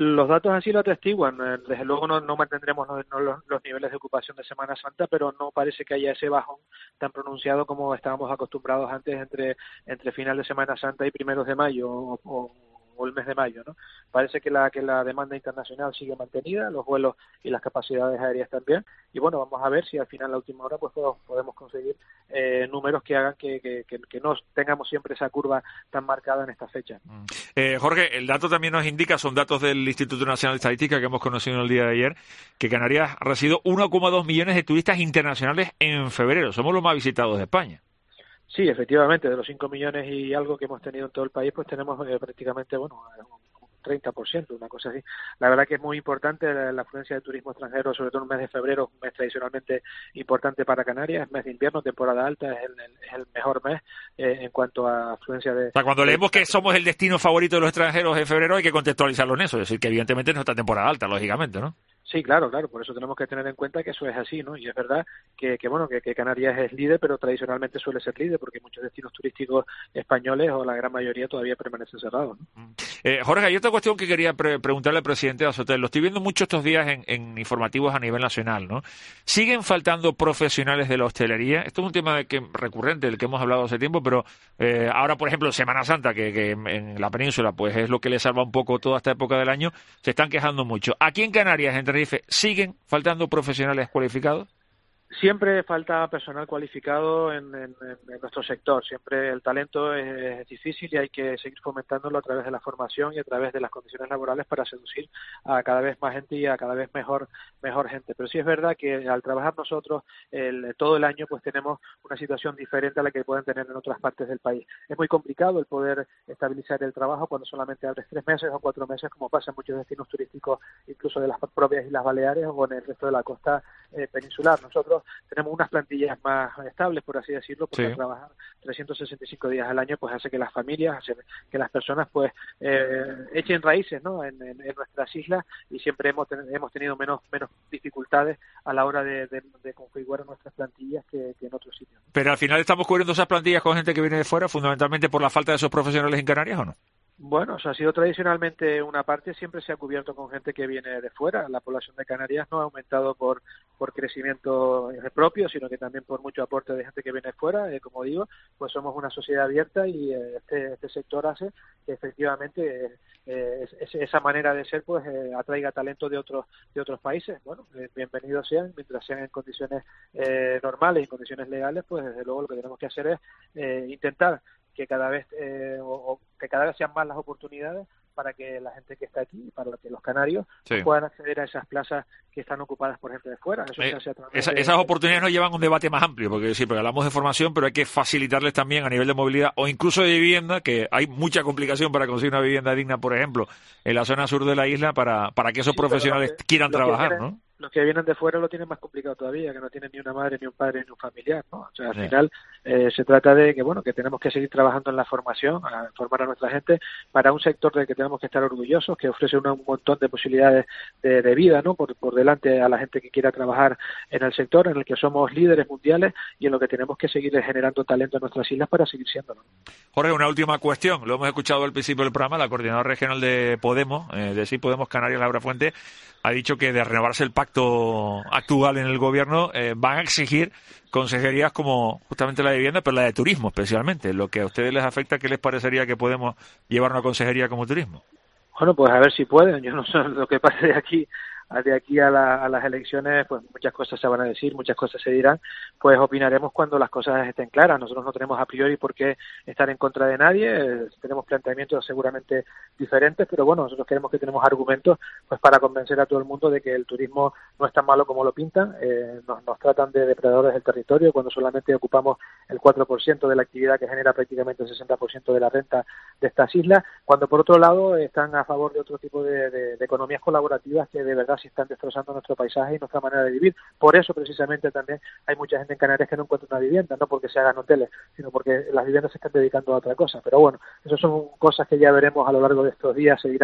Los datos así lo atestiguan. Desde luego no, no mantendremos los, no los, los niveles de ocupación de Semana Santa, pero no parece que haya ese bajón tan pronunciado como estábamos acostumbrados antes entre entre final de Semana Santa y primeros de mayo o, o, o el mes de mayo, ¿no? Parece que la que la demanda internacional sigue mantenida, los vuelos y las capacidades aéreas también, y bueno, vamos a ver si al final, a la última hora, pues podemos conseguir eh, números que hagan que, que, que, que no tengamos siempre esa curva tan marcada en esta fecha. Eh, Jorge, el dato también nos indica, son datos del Instituto Nacional de Estadística que hemos conocido en el día de ayer, que Canarias ha recibido uno coma dos millones de turistas internacionales en febrero. Somos los más visitados de España. Sí, efectivamente, de los cinco millones y algo que hemos tenido en todo el país, pues tenemos eh, prácticamente, bueno, un treinta por ciento, una cosa así. La verdad que es muy importante la, la afluencia de turismo extranjero, sobre todo en el mes de febrero, un mes tradicionalmente importante para Canarias, es mes de invierno, temporada alta, es el, el, es el mejor mes eh, en cuanto a afluencia de... O sea, cuando leemos que somos el destino favorito de los extranjeros en febrero, hay que contextualizarlo en eso, es decir, que evidentemente es nuestra temporada alta, lógicamente, ¿no? Sí, claro, claro, por eso tenemos que tener en cuenta que eso es así, ¿no? Y es verdad que, que bueno, que, que Canarias es líder, pero tradicionalmente suele ser líder, porque muchos destinos turísticos españoles, o la gran mayoría, todavía permanecen cerrados, ¿no? Eh, Jorge, hay otra cuestión que quería pre preguntarle al presidente de Azotel. Lo estoy viendo mucho estos días en, en informativos a nivel nacional, ¿no? ¿Siguen faltando profesionales de la hostelería? Esto es un tema de que, recurrente del que hemos hablado hace tiempo, pero eh, ahora, por ejemplo, Semana Santa, que, que en la península pues es lo que le salva un poco toda esta época del año, se están quejando mucho. Aquí en Canarias, en Tenerife, ¿siguen faltando profesionales cualificados? Siempre falta personal cualificado en, en, en nuestro sector. Siempre el talento es, es difícil y hay que seguir fomentándolo a través de la formación y a través de las condiciones laborales para seducir a cada vez más gente y a cada vez mejor mejor gente. Pero sí es verdad que al trabajar nosotros el, todo el año, pues tenemos una situación diferente a la que pueden tener en otras partes del país. Es muy complicado el poder estabilizar el trabajo cuando solamente abres tres meses o cuatro meses, como pasa en muchos destinos turísticos, incluso de las propias Islas Baleares o en el resto de la costa eh, peninsular. Nosotros tenemos unas plantillas más estables, por así decirlo, porque sí. Trabajar trescientos sesenta y cinco días al año pues hace que las familias, hace que las personas pues eh, echen raíces, ¿no? en, en, en nuestras islas, y siempre hemos, ten, hemos tenido menos menos dificultades a la hora de, de, de configurar nuestras plantillas que, que en otros sitios, ¿no? Pero al final estamos cubriendo esas plantillas con gente que viene de fuera, fundamentalmente por la falta de esos profesionales en Canarias, ¿o no? Bueno, o sea, ha sido tradicionalmente una parte, siempre se ha cubierto con gente que viene de fuera. La población de Canarias no ha aumentado por por crecimiento propio, sino que también por mucho aporte de gente que viene de fuera. Eh, como digo, pues somos una sociedad abierta y eh, este, este sector hace que efectivamente eh, es, esa manera de ser pues eh, atraiga talento de otros de otros países. Bueno, eh, bienvenidos sean, mientras sean en condiciones eh, normales y en condiciones legales, pues desde luego lo que tenemos que hacer es eh, intentar que cada vez eh, o, o que cada vez sean más las oportunidades para que la gente que está aquí, para que los canarios sí. puedan acceder a esas plazas que están ocupadas por gente de fuera. Eso eh, se hace a través esa, de... Esas oportunidades nos llevan a un debate más amplio, porque sí, porque hablamos de formación, pero hay que facilitarles también a nivel de movilidad o incluso de vivienda, que hay mucha complicación para conseguir una vivienda digna, por ejemplo, en la zona sur de la isla, para, para que esos sí, profesionales que, quieran trabajar, vienen, ¿no? Los que vienen de fuera lo tienen más complicado todavía, que no tienen ni una madre, ni un padre, ni un familiar, ¿no? O sea, al sí. final eh, se trata de que, bueno, que tenemos que seguir trabajando en la formación, a formar a nuestra gente para un sector del que tenemos que estar orgullosos, que ofrece una, un montón de posibilidades de, de vida, ¿no? Por, por delante a la gente que quiera trabajar en el sector, en el que somos líderes mundiales y en lo que tenemos que seguir generando talento en nuestras islas para seguir siéndolo. Jorge, una última cuestión. Lo hemos escuchado al principio del programa, la coordinadora regional de Podemos, eh, de Sí Podemos Canarias, Laura Fuente, ha dicho que de renovarse el pacto actual en el gobierno eh, van a exigir consejerías como justamente la de vivienda, pero la de turismo especialmente. Lo que a ustedes les afecta, ¿qué les parecería que podemos llevar una consejería como turismo? Bueno, pues a ver si pueden. Yo no sé lo que pase de aquí de aquí a, la, a las elecciones, pues muchas cosas se van a decir, muchas cosas se dirán, pues opinaremos cuando las cosas estén claras. Nosotros no tenemos a priori por qué estar en contra de nadie, eh, tenemos planteamientos seguramente diferentes, pero bueno, nosotros queremos que tenemos argumentos pues para convencer a todo el mundo de que el turismo no es tan malo como lo pintan. Eh, nos, nos tratan de depredadores del territorio cuando solamente ocupamos el cuatro por ciento de la actividad que genera prácticamente el sesenta por ciento de la renta de estas islas, cuando por otro lado están a favor de otro tipo de, de, de economías colaborativas que de verdad sí están destrozando nuestro paisaje y nuestra manera de vivir. Por eso precisamente también hay mucha gente en Canarias que no encuentra una vivienda, no porque se hagan hoteles, sino porque las viviendas se están dedicando a otra cosa. Pero bueno, esas son cosas que ya veremos a lo largo de estos días, se dirán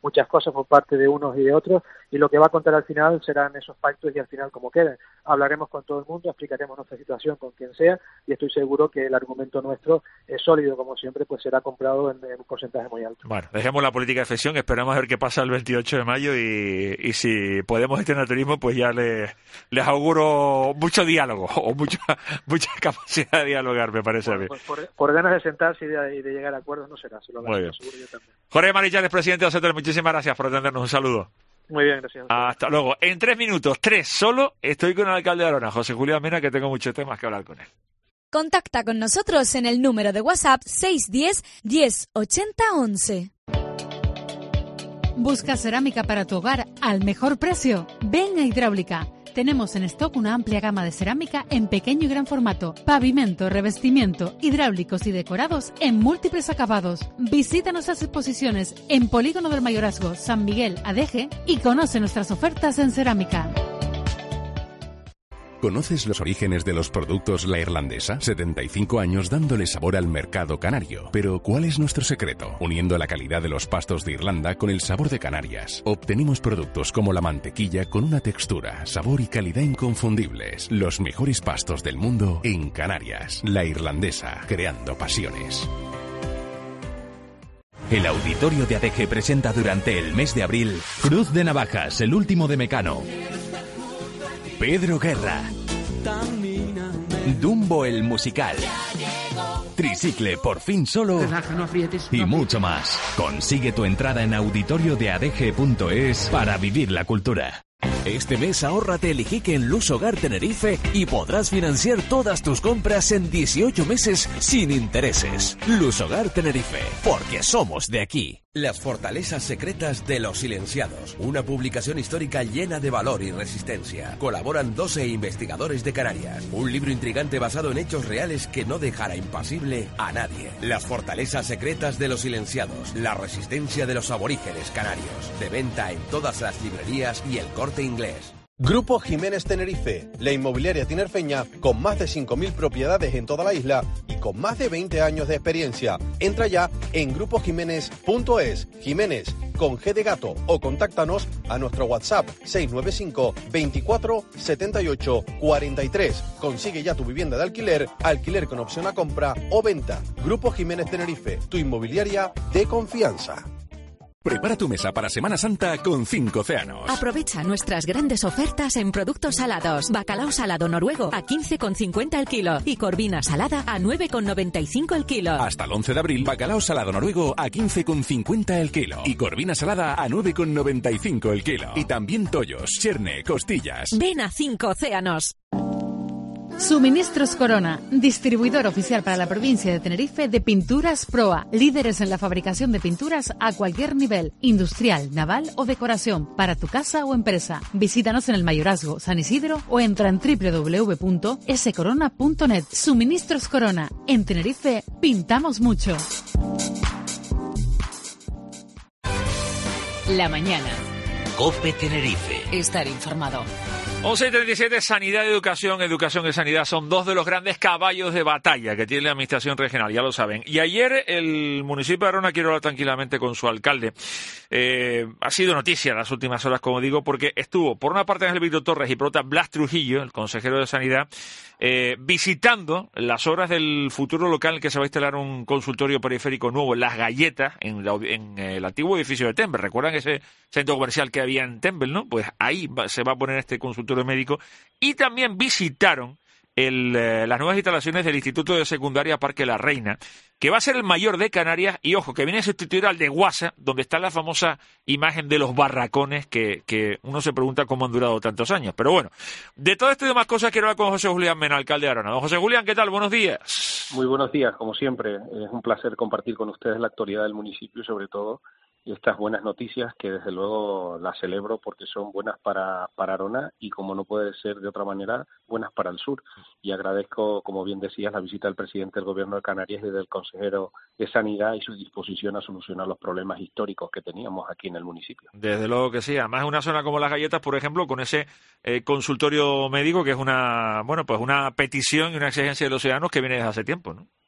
muchas cosas por parte de unos y de otros, y lo que va a contar al final serán esos pactos y al final como queden. Hablaremos con todo el mundo, explicaremos nuestra situación con quien sea, y estoy seguro que el argumento nuestro es sólido, como siempre, pues será comprado en, en un porcentaje muy alto. Bueno, dejemos la política de flexión, esperamos a ver qué pasa el veintiocho de mayo y, y si podemos gestionar turismo, pues ya les, les auguro mucho diálogo o mucha mucha capacidad de dialogar, me parece bueno, a mí. Pues por, por ganas de sentarse y de, y de llegar a acuerdos no será, se lo Muy bien. Seguro yo también. Jorge Marichal, presidente de Ocetel, muchísimas gracias por atendernos, un saludo. Muy bien, gracias. Hasta luego. En tres minutos, tres solo, estoy con el alcalde de Arona, José Julián Mena, que tengo muchos temas que hablar con él. Contacta con nosotros en el número de WhatsApp seis uno cero, diez, ochenta, once. Busca cerámica para tu hogar al mejor precio. Ven a Hidráulica. Tenemos en stock una amplia gama de cerámica en pequeño y gran formato, pavimento, revestimiento, hidráulicos y decorados en múltiples acabados. Visita nuestras exposiciones en Polígono del Mayorazgo, San Miguel, Adeje y conoce nuestras ofertas en cerámica. ¿Conoces los orígenes de los productos La Irlandesa? setenta y cinco años dándole sabor al mercado canario. Pero ¿cuál es nuestro secreto? Uniendo la calidad de los pastos de Irlanda con el sabor de Canarias. Obtenemos productos como la mantequilla con una textura, sabor y calidad inconfundibles. Los mejores pastos del mundo en Canarias. La Irlandesa, creando pasiones. El Auditorio de Adeje presenta durante el mes de abril Cruz de Navajas, el último de Mecano. Pedro Guerra, Dumbo el musical, Tricicle por fin solo y mucho más. Consigue tu entrada en auditorio de adeje punto es para vivir la cultura. Este mes ahórrate el Iquique en Luz Hogar Tenerife y podrás financiar todas tus compras en dieciocho meses sin intereses. Luz Hogar Tenerife, porque somos de aquí. Las fortalezas secretas de los silenciados. Una publicación histórica llena de valor y resistencia. Colaboran doce investigadores de Canarias. Un libro intrigante basado en hechos reales que no dejará impasible a nadie. Las fortalezas secretas de los silenciados. La resistencia de los aborígenes canarios. De venta en todas las librerías y El Corte Inglés. Grupo Jiménez Tenerife, la inmobiliaria tinerfeña con más de cinco mil propiedades en toda la isla y con más de veinte años de experiencia. Entra ya en grupo jiménez punto es, Jiménez con G de gato, o contáctanos a nuestro WhatsApp seis nueve cinco, veinticuatro, setenta y ocho, cuarenta y tres. Consigue ya tu vivienda de alquiler, alquiler con opción a compra o venta. Grupo Jiménez Tenerife, tu inmobiliaria de confianza. Prepara tu mesa para Semana Santa con Cinco Océanos. Aprovecha nuestras grandes ofertas en productos salados. Bacalao salado noruego a quince con cincuenta el kilo y corvina salada a nueve con noventa y cinco el kilo. Hasta el once de abril, bacalao salado noruego a quince con cincuenta el kilo y corvina salada a nueve con noventa y cinco el kilo. Y también tollos, cherne, costillas. Ven a Cinco Océanos. Suministros Corona, distribuidor oficial para la provincia de Tenerife de Pinturas Proa, líderes en la fabricación de pinturas a cualquier nivel, industrial, naval o decoración, para tu casa o empresa. Visítanos en el Mayorazgo, San Isidro o entra en doble u doble u doble u punto ese corona punto net. Suministros Corona, en Tenerife pintamos mucho. La mañana. COPE Tenerife. Estar informado. once y treinta y siete, sanidad y educación, educación y sanidad son dos de los grandes caballos de batalla que tiene la administración regional, ya lo saben. Y ayer el municipio de Arona, quiero hablar tranquilamente con su alcalde, eh, ha sido noticia en las últimas horas, como digo, porque estuvo por una parte Ángel Víctor Torres y por otra Blas Trujillo, el consejero de sanidad, eh, visitando las obras del futuro local en que se va a instalar un consultorio periférico nuevo, Las Galletas, en, la, en el antiguo edificio de Tembel. ¿Recuerdan ese centro comercial que había en Tembel, no? Pues ahí va, se va a poner este consultorio médico. Y también visitaron el, eh, las nuevas instalaciones del Instituto de Secundaria Parque La Reina, que va a ser el mayor de Canarias y, ojo, que viene a sustituir al de Guasa, donde está la famosa imagen de los barracones que, que uno se pregunta cómo han durado tantos años. Pero bueno, de todo esto y demás cosas quiero hablar con José Julián Mena, alcalde de Arona. Don José Julián, ¿qué tal? Buenos días. Muy buenos días, como siempre. Es un placer compartir con ustedes la actualidad del municipio y sobre todo y estas buenas noticias que desde luego las celebro porque son buenas para, para Arona y, como no puede ser de otra manera, buenas para el sur. Y agradezco, como bien decías, la visita del presidente del Gobierno de Canarias y del consejero de Sanidad y su disposición a solucionar los problemas históricos que teníamos aquí en el municipio. Desde luego que sí. Además, una zona como Las Galletas, por ejemplo, con ese eh, consultorio médico que es una, bueno, pues una petición y una exigencia de los ciudadanos que viene desde hace tiempo, ¿no?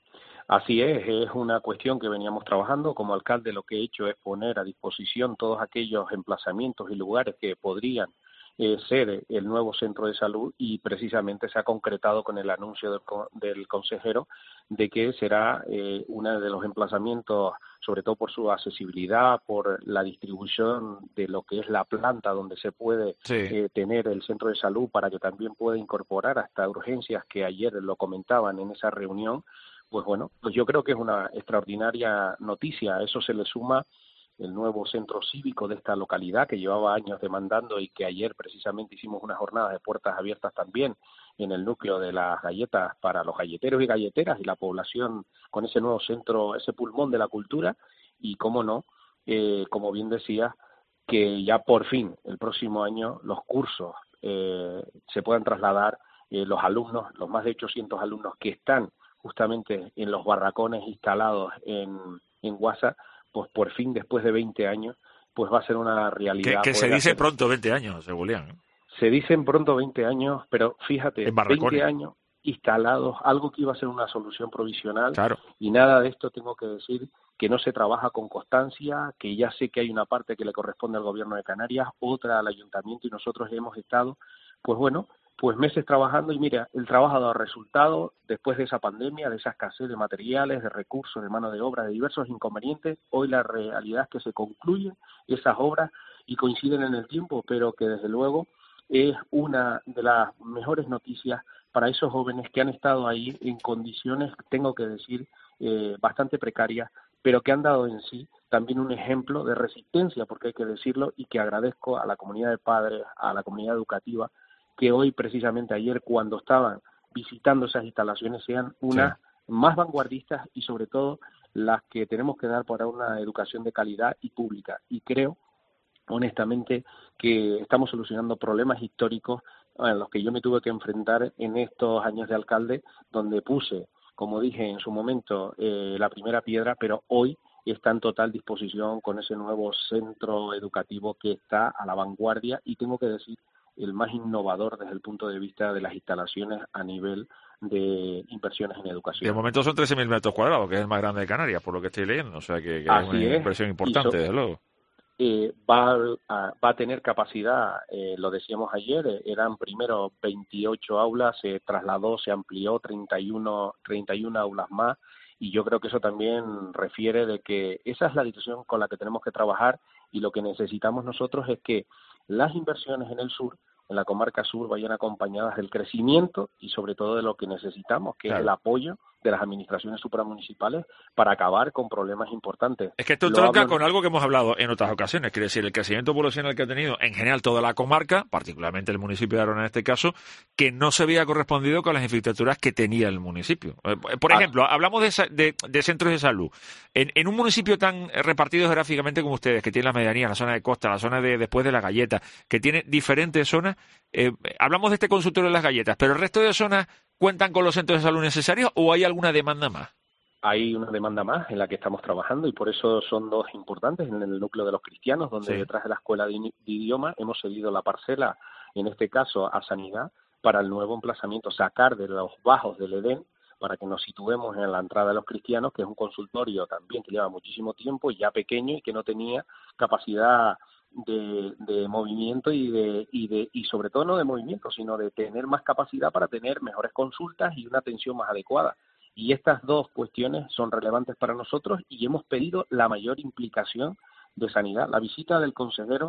Así es, es una cuestión que veníamos trabajando. Como alcalde lo que he hecho es poner a disposición todos aquellos emplazamientos y lugares que podrían eh, ser el nuevo centro de salud, y precisamente se ha concretado con el anuncio del, del consejero de que será eh, uno de los emplazamientos, sobre todo por su accesibilidad, por la distribución de lo que es la planta donde se puede sí. eh, tener el centro de salud, para que también pueda incorporar hasta urgencias, que ayer lo comentaban en esa reunión. Pues bueno, pues yo creo que es una extraordinaria noticia. A eso se le suma el nuevo centro cívico de esta localidad, que llevaba años demandando, y que ayer precisamente hicimos una jornada de puertas abiertas también en el núcleo de las galletas para los galleteros y galleteras y la población, con ese nuevo centro, ese pulmón de la cultura. Y cómo no, eh, como bien decía, que ya por fin el próximo año los cursos eh, se puedan trasladar, eh, los alumnos, los más de ochocientos alumnos que están justamente en los barracones instalados en, en Guasa, pues por fin, después de veinte años, pues va a ser una realidad. Que, que se dice hacer... pronto veinte años, Julián. Se dicen pronto veinte años, pero fíjate, veinte años instalados, algo que iba a ser una solución provisional, claro. Y nada de esto tengo que decir que no se trabaja con constancia, que ya sé que hay una parte que le corresponde al Gobierno de Canarias, otra al Ayuntamiento, y nosotros hemos estado, pues bueno, pues meses trabajando, y mira, el trabajo ha dado resultados después de esa pandemia, de esa escasez de materiales, de recursos, de mano de obra, de diversos inconvenientes. Hoy la realidad es que se concluyen esas obras y coinciden en el tiempo, pero que desde luego es una de las mejores noticias para esos jóvenes que han estado ahí en condiciones, tengo que decir, eh, bastante precarias, pero que han dado en sí también un ejemplo de resistencia, porque hay que decirlo, y que agradezco a la comunidad de padres, a la comunidad educativa, que hoy, precisamente ayer, cuando estaban visitando esas instalaciones, sean unas sí. más vanguardistas y sobre todo las que tenemos que dar para una educación de calidad y pública. Y creo, honestamente, que estamos solucionando problemas históricos a los que yo me tuve que enfrentar en estos años de alcalde, donde puse, como dije en su momento, eh, la primera piedra, pero hoy está en total disposición con ese nuevo centro educativo que está a la vanguardia y, tengo que decir, el más innovador desde el punto de vista de las instalaciones a nivel de inversiones en educación. De momento son trece mil metros cuadrados, que es el más grande de Canarias, por lo que estoy leyendo, o sea que, que es una es. inversión importante, so, desde luego. Eh, va, a, va a tener capacidad, eh, lo decíamos ayer, eh, eran primero veintiocho aulas, se trasladó, se amplió treinta y uno, treinta y una aulas más, y yo creo que eso también refiere de que esa es la dirección con la que tenemos que trabajar, y lo que necesitamos nosotros es que las inversiones en el sur, en la comarca sur, vayan acompañadas del crecimiento y sobre todo de lo que necesitamos, que claro. es el apoyo de las administraciones supramunicipales para acabar con problemas importantes. Es que esto tronca hablo... con algo que hemos hablado en otras ocasiones, quiere decir, el crecimiento poblacional que ha tenido en general toda la comarca, particularmente el municipio de Arona en este caso, que no se había correspondido con las infraestructuras que tenía el municipio. Por ejemplo, ah. hablamos de, de, de centros de salud. En, en un municipio tan repartido geográficamente como ustedes, que tiene la medianía, la zona de costa, la zona de después de la galleta, que tiene diferentes zonas, eh, hablamos de este consultorio de las galletas, pero el resto de zonas ¿cuentan con los centros de salud necesarios o hay alguna demanda más? Hay una demanda más en la que estamos trabajando y por eso son dos importantes en el núcleo de los cristianos, donde sí. detrás de la escuela de, de idioma hemos cedido la parcela, en este caso a Sanidad, para el nuevo emplazamiento, sacar de los bajos del Edén para que nos situemos en la entrada de los cristianos, que es un consultorio también que lleva muchísimo tiempo y ya pequeño y que no tenía capacidad de, de movimiento y de y de y sobre todo no de movimiento, sino de tener más capacidad para tener mejores consultas y una atención más adecuada. Y estas dos cuestiones son relevantes para nosotros y hemos pedido la mayor implicación de Sanidad. La visita del consejero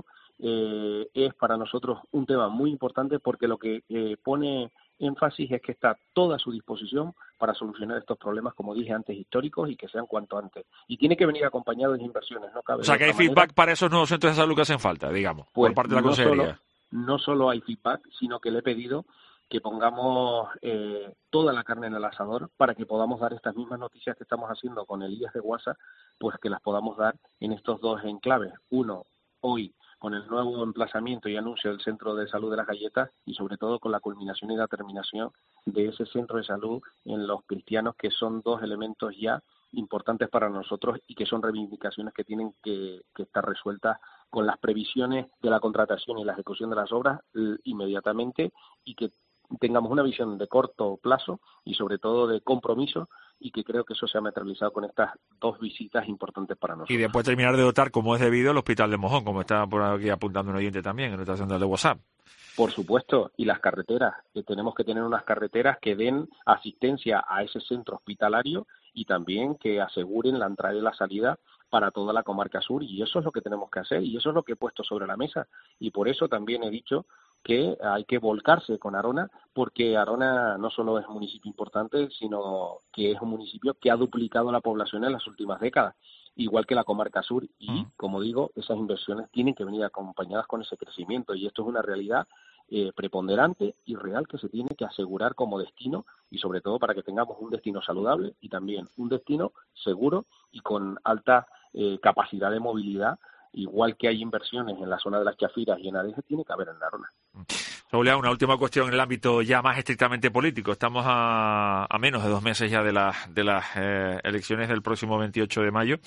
eh, es para nosotros un tema muy importante porque lo que eh, pone énfasis es que está toda a su disposición para solucionar estos problemas, como dije antes, históricos y que sean cuanto antes. Y tiene que venir acompañado de inversiones, no cabe. O sea, que hay feedback manera. Para esos nuevos centros de salud que hacen falta, digamos, pues por parte de la no consejería. Solo, no solo hay feedback, sino que le he pedido que pongamos eh, toda la carne en el asador para que podamos dar estas mismas noticias que estamos haciendo con el I E S de Guasa, pues que las podamos dar en estos dos enclaves. Uno, hoy, con el nuevo emplazamiento y anuncio del Centro de Salud de las Galletas y sobre todo con la culminación y la terminación de ese centro de salud en los cristianos, que son dos elementos ya importantes para nosotros y que son reivindicaciones que tienen que, que estar resueltas con las previsiones de la contratación y la ejecución de las obras eh, inmediatamente y que tengamos una visión de corto plazo y sobre todo de compromiso y que creo que eso se ha materializado con estas dos visitas importantes para nosotros. Y después terminar de dotar, como es debido, el Hospital de Mojón, como está por aquí apuntando un oyente también en nuestra central de WhatsApp. Por supuesto, y las carreteras, que tenemos que tener unas carreteras que den asistencia a ese centro hospitalario y también que aseguren la entrada y la salida para toda la comarca sur, y eso es lo que tenemos que hacer, y eso es lo que he puesto sobre la mesa, y por eso también he dicho que hay que volcarse con Arona, porque Arona no solo es un municipio importante, sino que es un municipio que ha duplicado la población en las últimas décadas, igual que la comarca sur, y mm. como digo, esas inversiones tienen que venir acompañadas con ese crecimiento, y esto es una realidad eh, preponderante y real que se tiene que asegurar como destino, y sobre todo para que tengamos un destino saludable y también un destino seguro y con alta eh, capacidad de movilidad. Igual que hay inversiones en la zona de las Chafiras y en Adeje, tiene que haber en Arona. Julián, una última cuestión en el ámbito ya más estrictamente político. Estamos a, a menos de dos meses ya de, la, de las eh, elecciones del próximo veintiocho de mayo.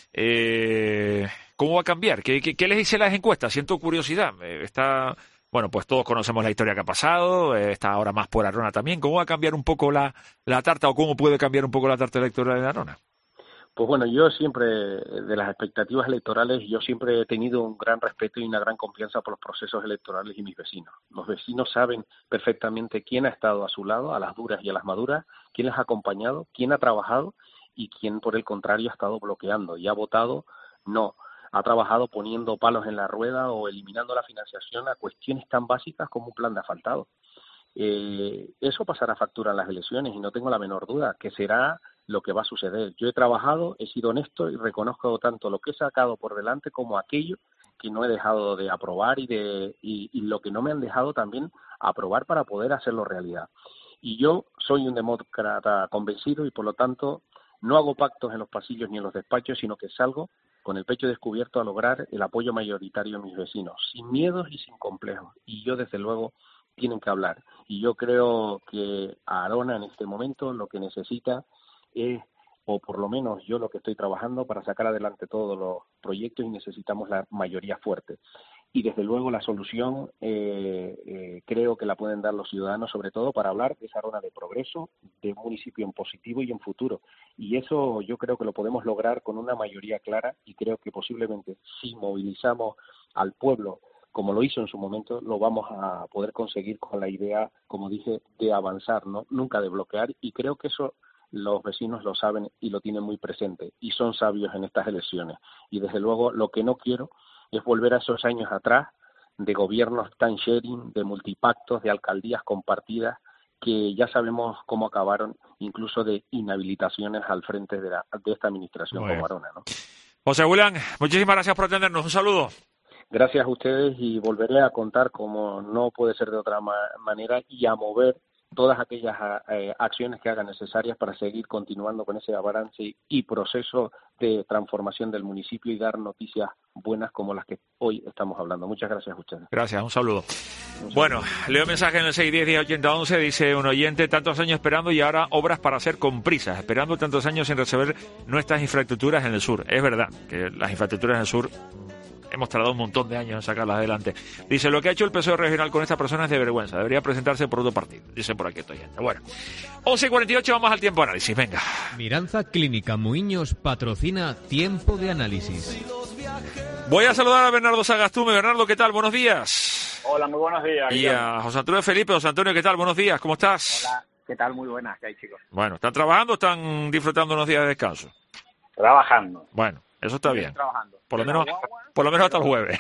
Eh, ¿Cómo va a cambiar? ¿Qué, qué, qué les dice las encuestas? Siento curiosidad. Eh, está, bueno, pues todos conocemos la historia que ha pasado. Eh, está ahora más por Arona también. ¿Cómo va a cambiar un poco la, la tarta o cómo puede cambiar un poco la tarta electoral de Arona? Pues bueno, yo siempre, de las expectativas electorales, yo siempre he tenido un gran respeto y una gran confianza por los procesos electorales y mis vecinos. Los vecinos saben perfectamente quién ha estado a su lado, a las duras y a las maduras, quién les ha acompañado, quién ha trabajado y quién, por el contrario, ha estado bloqueando y ha votado no. Ha trabajado poniendo palos en la rueda o eliminando la financiación a cuestiones tan básicas como un plan de asfaltado. Eh, eso pasará factura en las elecciones y no tengo la menor duda que será lo que va a suceder. Yo he trabajado, he sido honesto y reconozco tanto lo que he sacado por delante como aquello que no he dejado de aprobar y de y, y lo que no me han dejado también aprobar para poder hacerlo realidad. Y yo soy un demócrata convencido y por lo tanto no hago pactos en los pasillos ni en los despachos, sino que salgo con el pecho descubierto a lograr el apoyo mayoritario de mis vecinos, sin miedos y sin complejos. Y yo desde luego tienen que hablar. Y yo creo que a Arona en este momento lo que necesita es, o por lo menos yo lo que estoy trabajando para sacar adelante todos los proyectos y necesitamos la mayoría fuerte. Y desde luego la solución eh, eh, creo que la pueden dar los ciudadanos, sobre todo para hablar de esa Arona de progreso, de un municipio en positivo y en futuro. Y eso yo creo que lo podemos lograr con una mayoría clara y creo que posiblemente si movilizamos al pueblo como lo hizo en su momento, lo vamos a poder conseguir con la idea, como dije, de avanzar, ¿no? Nunca de bloquear, y creo que eso los vecinos lo saben y lo tienen muy presente, y son sabios en estas elecciones. Y desde luego lo que no quiero es volver a esos años atrás de gobiernos tan sharing, de multipactos, de alcaldías compartidas, que ya sabemos cómo acabaron, incluso de inhabilitaciones al frente de, la, de esta administración como Arona, ¿no? José Julián, muchísimas gracias por atendernos, un saludo. Gracias a ustedes y volveré a contar, como no puede ser de otra ma- manera, y a mover todas aquellas eh, acciones que hagan necesarias para seguir continuando con ese avance y proceso de transformación del municipio y dar noticias buenas como las que hoy estamos hablando. Muchas gracias a ustedes. Gracias, un saludo. Un saludo. Bueno, leo mensaje en el seis diez diez ochenta once, dice un oyente, tantos años esperando y ahora obras para hacer con prisas, esperando tantos años sin resolver nuestras infraestructuras en el sur. Es verdad que las infraestructuras en el sur hemos tardado un montón de años en sacarlas adelante. Dice, lo que ha hecho el P S O E regional con esta persona es de vergüenza. Debería presentarse por otro partido. Dice por aquí estoy. Bueno, once y cuarenta y ocho, vamos al tiempo de análisis. Venga. Miranza Clínica Muiños patrocina Tiempo de Análisis. Voy a saludar a Bernardo Sagastume. Bernardo, ¿qué tal? Buenos días. Hola, muy buenos días. Y a José Antonio Felipe. José Antonio, ¿qué tal? Buenos días. ¿Cómo estás? Hola, ¿qué tal? Muy buenas. ¿Qué hay, chicos? Bueno, ¿están trabajando o están disfrutando unos días de descanso? Trabajando. Bueno, eso está bien. Trabajando. Por lo menos, por lo menos hasta el jueves.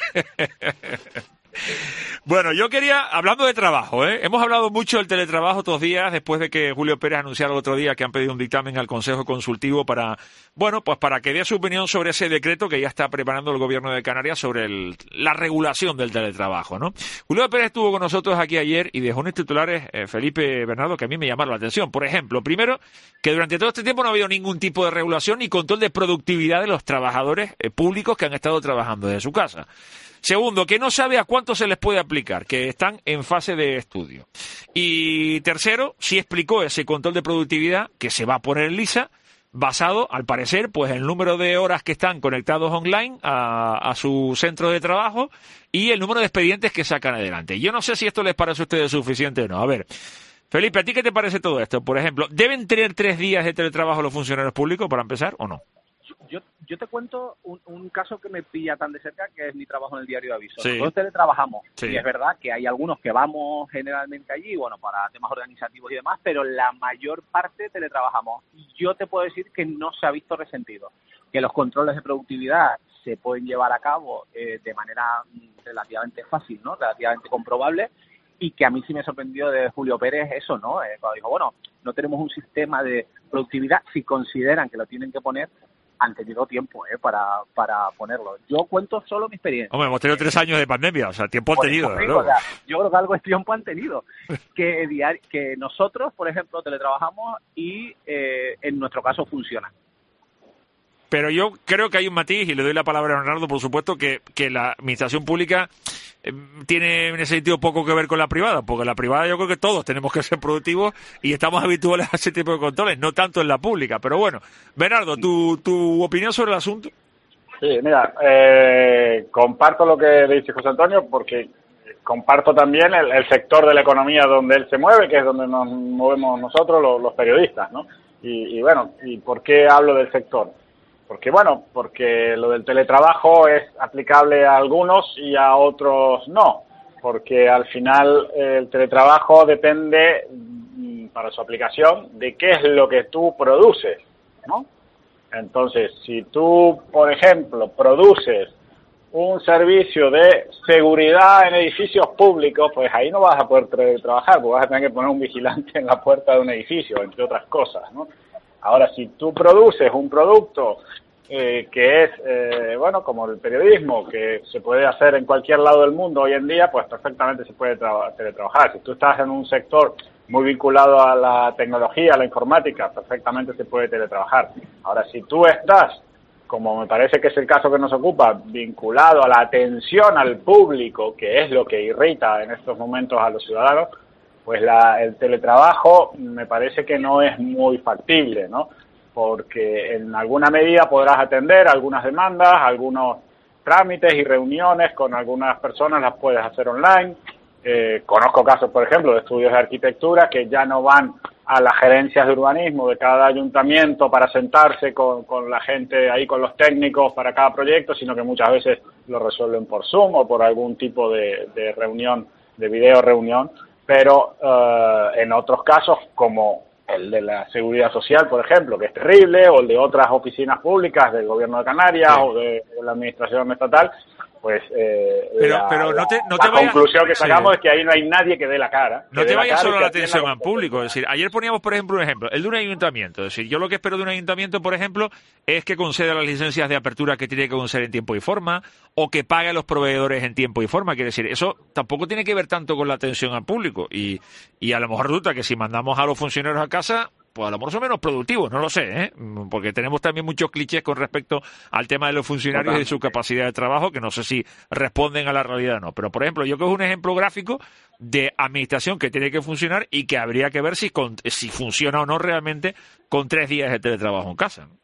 Bueno, yo quería, hablando de trabajo, ¿eh? hemos hablado mucho del teletrabajo estos días después de que Julio Pérez anunciara el otro día que han pedido un dictamen al Consejo Consultivo para, bueno, pues para que dé su opinión sobre ese decreto que ya está preparando el Gobierno de Canarias sobre el, la regulación del teletrabajo, ¿no? Julio Pérez estuvo con nosotros aquí ayer y dejó unos titulares, eh, Felipe, Bernardo, que a mí me llamaron la atención. Por ejemplo, primero, que durante todo este tiempo no ha habido ningún tipo de regulación ni control de productividad de los trabajadores eh, públicos que han estado trabajando desde su casa. Segundo, que no sabe a cuánto se les puede aplicar, que están en fase de estudio. Y tercero, sí explicó ese control de productividad que se va a poner en lisa, basado, al parecer, pues el número de horas que están conectados online a, a su centro de trabajo y el número de expedientes que sacan adelante. Yo no sé si esto les parece a ustedes suficiente o no. A ver, Felipe, ¿a ti qué te parece todo esto? Por ejemplo, ¿deben tener tres días de teletrabajo los funcionarios públicos para empezar o no? Yo, yo te cuento un, un caso que me pilla tan de cerca, que es mi trabajo en el diario de Aviso. Sí. Nosotros teletrabajamos, Sí. y es verdad que hay algunos que vamos generalmente allí, bueno, para temas organizativos y demás, pero la mayor parte teletrabajamos. Y yo te puedo decir que no se ha visto resentido, que los controles de productividad se pueden llevar a cabo eh, de manera relativamente fácil, ¿no? Relativamente comprobable, y que a mí sí me sorprendió de Julio Pérez eso, ¿no? Eh, cuando dijo, bueno, no tenemos un sistema de productividad, si consideran que lo tienen que poner, han tenido tiempo eh, para, para ponerlo. Yo cuento solo mi experiencia. Hombre, hemos tenido tres años de pandemia, o sea, tiempo han Por tenido. eso ¿no? digo, o sea, yo creo que algo de tiempo han tenido. Que, diario, que nosotros, por ejemplo, teletrabajamos y eh, en nuestro caso funciona. Pero yo creo que hay un matiz, y le doy la palabra a Leonardo, por supuesto, que, que la administración pública eh, tiene en ese sentido poco que ver con la privada, porque la privada yo creo que todos tenemos que ser productivos y estamos habituales a ese tipo de controles, no tanto en la pública. Pero bueno, Bernardo, ¿tu, tu opinión sobre el asunto? Sí, mira, eh, comparto lo que dice José Antonio, porque comparto también el, el sector de la economía donde él se mueve, que es donde nos movemos nosotros, los, los periodistas, ¿no? Y, y bueno, ¿y por qué hablo del sector? Porque, bueno, porque lo del teletrabajo es aplicable a algunos y a otros no, porque al final el teletrabajo depende, para su aplicación, de qué es lo que tú produces, ¿no? Entonces, si tú, por ejemplo, produces un servicio de seguridad en edificios públicos, pues ahí no vas a poder trabajar, porque vas a tener que poner un vigilante en la puerta de un edificio, entre otras cosas, ¿no? Ahora, si tú produces un producto eh, que es, eh, bueno, como el periodismo, que se puede hacer en cualquier lado del mundo hoy en día, pues perfectamente se puede tra- teletrabajar. Si tú estás en un sector muy vinculado a la tecnología, a la informática, perfectamente se puede teletrabajar. Ahora, si tú estás, como me parece que es el caso que nos ocupa, vinculado a la atención al público, que es lo que irrita en estos momentos a los ciudadanos, pues la, el teletrabajo me parece que no es muy factible, ¿no? Porque en alguna medida podrás atender algunas demandas, algunos trámites y reuniones con algunas personas las puedes hacer online. Eh, conozco casos, por ejemplo, de estudios de arquitectura que ya no van a las gerencias de urbanismo de cada ayuntamiento para sentarse con, con la gente ahí, con los técnicos para cada proyecto, sino que muchas veces lo resuelven por Zoom o por algún tipo de, de reunión, de video reunión. Pero eh, en otros casos, como el de la seguridad social, por ejemplo, que es terrible, o el de otras oficinas públicas del gobierno de Canarias sí. o de, de la administración estatal, pues eh, pero, la, pero no te, no la te vaya, conclusión que sacamos sí. es que ahí no hay nadie que dé la cara. No te vayas solo a la atención la al público. Es decir, ayer poníamos, por ejemplo, un ejemplo, el de un ayuntamiento. Es decir, yo lo que espero de un ayuntamiento, por ejemplo, es que conceda las licencias de apertura que tiene que conceder en tiempo y forma, o que pague a los proveedores en tiempo y forma. Quiere decir, eso tampoco tiene que ver tanto con la atención al público. Y, y a lo mejor resulta que si mandamos a los funcionarios a casa, pues a lo mejor son menos productivos, no lo sé, ¿eh? Porque tenemos también muchos clichés con respecto al tema de los funcionarios y de su capacidad de trabajo, que no sé si responden a la realidad o no. Pero, por ejemplo, yo creo que es un ejemplo gráfico de administración que tiene que funcionar y que habría que ver si, con, si funciona o no realmente con tres días de teletrabajo en casa, ¿no?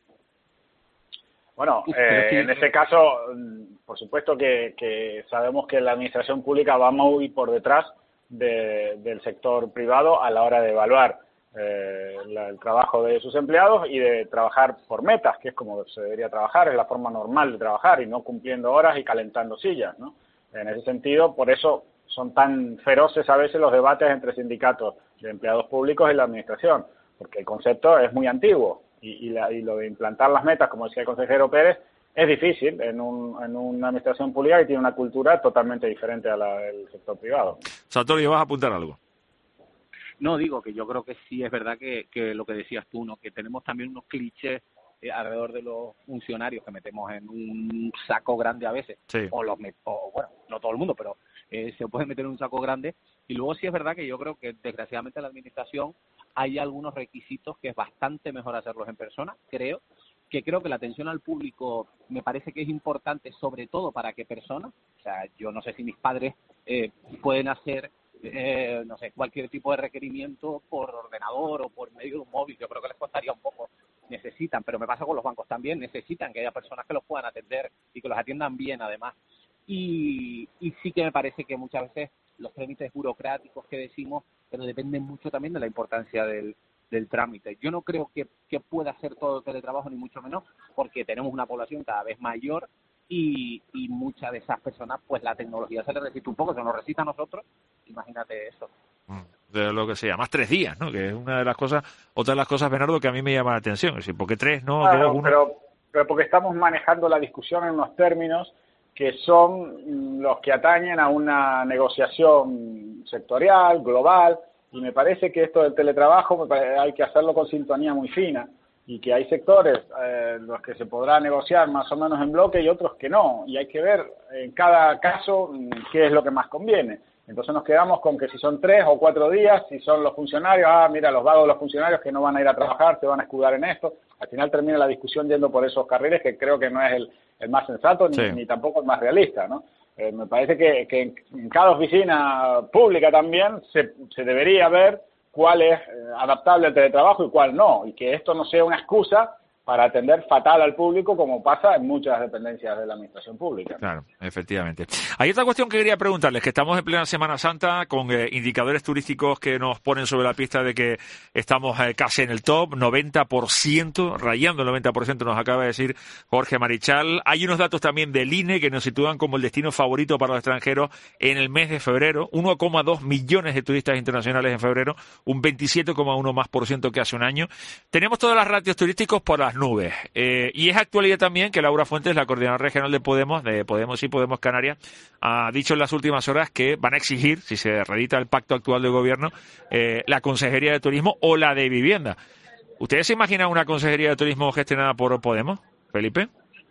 Bueno, eh, en ese caso, por supuesto que, que sabemos que la administración pública va muy por detrás de, del sector privado a la hora de evaluar Eh, la, el trabajo de sus empleados y de trabajar por metas, que es como se debería trabajar, es la forma normal de trabajar y no cumpliendo horas y calentando sillas, ¿no? En ese sentido, por eso son tan feroces a veces los debates entre sindicatos de empleados públicos y la administración, porque el concepto es muy antiguo y, y, la, y lo de implantar las metas, como decía el consejero Pérez, es difícil en, un, en una administración pública que tiene una cultura totalmente diferente a la del sector privado. Satorio, ¿vas a apuntar algo? No, digo que yo creo que sí es verdad que, que lo que decías tú, ¿no? Que tenemos también unos clichés eh, alrededor de los funcionarios que metemos en un saco grande a veces, sí. o los met- o bueno, no todo el mundo, pero eh, se puede meter en un saco grande. Y luego sí es verdad que yo creo que desgraciadamente en la administración hay algunos requisitos que es bastante mejor hacerlos en persona, creo, que creo que la atención al público me parece que es importante, sobre todo para qué personas. O sea, yo no sé si mis padres eh, pueden hacer Eh, no sé, cualquier tipo de requerimiento por ordenador o por medio de un móvil. Yo creo que les costaría un poco. Necesitan, pero me pasa con los bancos también, necesitan que haya personas que los puedan atender y que los atiendan bien además. Y, y sí que me parece que muchas veces los trámites burocráticos que decimos pero depende mucho también de la importancia del, del trámite. Yo no creo que, que pueda hacer todo el teletrabajo, ni mucho menos, porque tenemos una población cada vez mayor y, y muchas de esas personas, pues la tecnología se les resiste un poco, se nos resiste a nosotros, imagínate eso. De lo que se llama tres días, ¿no? Que es una de las cosas, otra de las cosas, Bernardo, que a mí me llama la atención. Es decir, ¿por qué tres, no? Claro, dos, uno? Pero, pero porque estamos manejando la discusión en unos términos que son los que atañen a una negociación sectorial, global, y me parece que esto del teletrabajo hay que hacerlo con sintonía muy fina, y que hay sectores eh, los que se podrá negociar más o menos en bloque y otros que no, y hay que ver en cada caso qué es lo que más conviene. Entonces nos quedamos con que si son tres o cuatro días, si son los funcionarios, ah, mira, los vagos de los funcionarios que no van a ir a trabajar, se van a escudar en esto. Al final termina la discusión yendo por esos carriles que creo que no es el, el más sensato ni, sí. ni tampoco el más realista, ¿no? Eh, me parece que, que en, en cada oficina pública también se, se debería ver cuál es eh, adaptable al teletrabajo y cuál no, y que esto no sea una excusa para atender fatal al público, como pasa en muchas dependencias de la administración pública. Claro, efectivamente. Hay otra cuestión que quería preguntarles, que estamos en plena Semana Santa con eh, indicadores turísticos que nos ponen sobre la pista de que estamos eh, casi en el top, noventa por ciento, rayando el noventa por ciento nos acaba de decir Jorge Marichal. Hay unos datos también del I N E que nos sitúan como el destino favorito para los extranjeros en el mes de febrero, uno coma dos millones de turistas internacionales en febrero, un veintisiete coma uno más por ciento que hace un año. Tenemos todas las ratios turísticos por las nubes. Eh, y es actualidad también que Laura Fuentes, la coordinadora regional de Podemos, de Podemos y Podemos Canarias, ha dicho en las últimas horas que van a exigir, si se reedita el pacto actual de gobierno, eh, la Consejería de Turismo o la de Vivienda. ¿Ustedes se imaginan una Consejería de Turismo gestionada por Podemos, Felipe?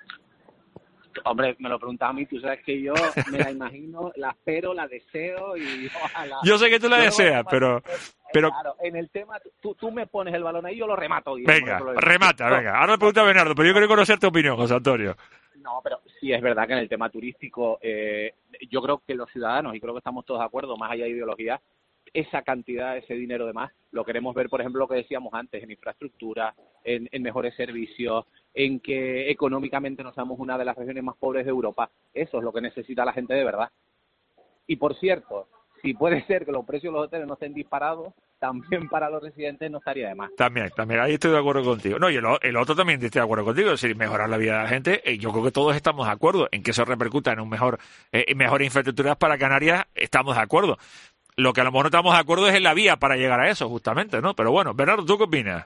Hombre, me lo preguntas a mí, tú sabes que yo me la imagino, la espero, la deseo y ojalá. Yo sé que tú la yo deseas, pero... pero claro, en el tema, tú, tú me pones el balón ahí y yo lo remato. Venga, lo remata, no. venga. Ahora le pregunta a Bernardo, pero yo quiero conocer tu opinión, José Antonio. No, pero sí es verdad que en el tema turístico, eh, yo creo que los ciudadanos, y creo que estamos todos de acuerdo, más allá de ideología, esa cantidad, ese dinero de más, lo queremos ver, por ejemplo, lo que decíamos antes, en infraestructura, en, en mejores servicios, en que económicamente no seamos una de las regiones más pobres de Europa. Eso es lo que necesita la gente de verdad. Y por cierto, si puede ser que los precios de los hoteles no estén disparados, también para los residentes no estaría de más. También, también, ahí estoy de acuerdo contigo. No, y el, el otro también estoy de acuerdo contigo, es decir, mejorar la vida de la gente. Eh, yo creo que todos estamos de acuerdo en que eso repercuta en un mejor, eh, en mejores infraestructuras para Canarias, estamos de acuerdo. Lo que a lo mejor no estamos de acuerdo es en la vía para llegar a eso, justamente, ¿no? Pero bueno, Bernardo, ¿tú qué opinas?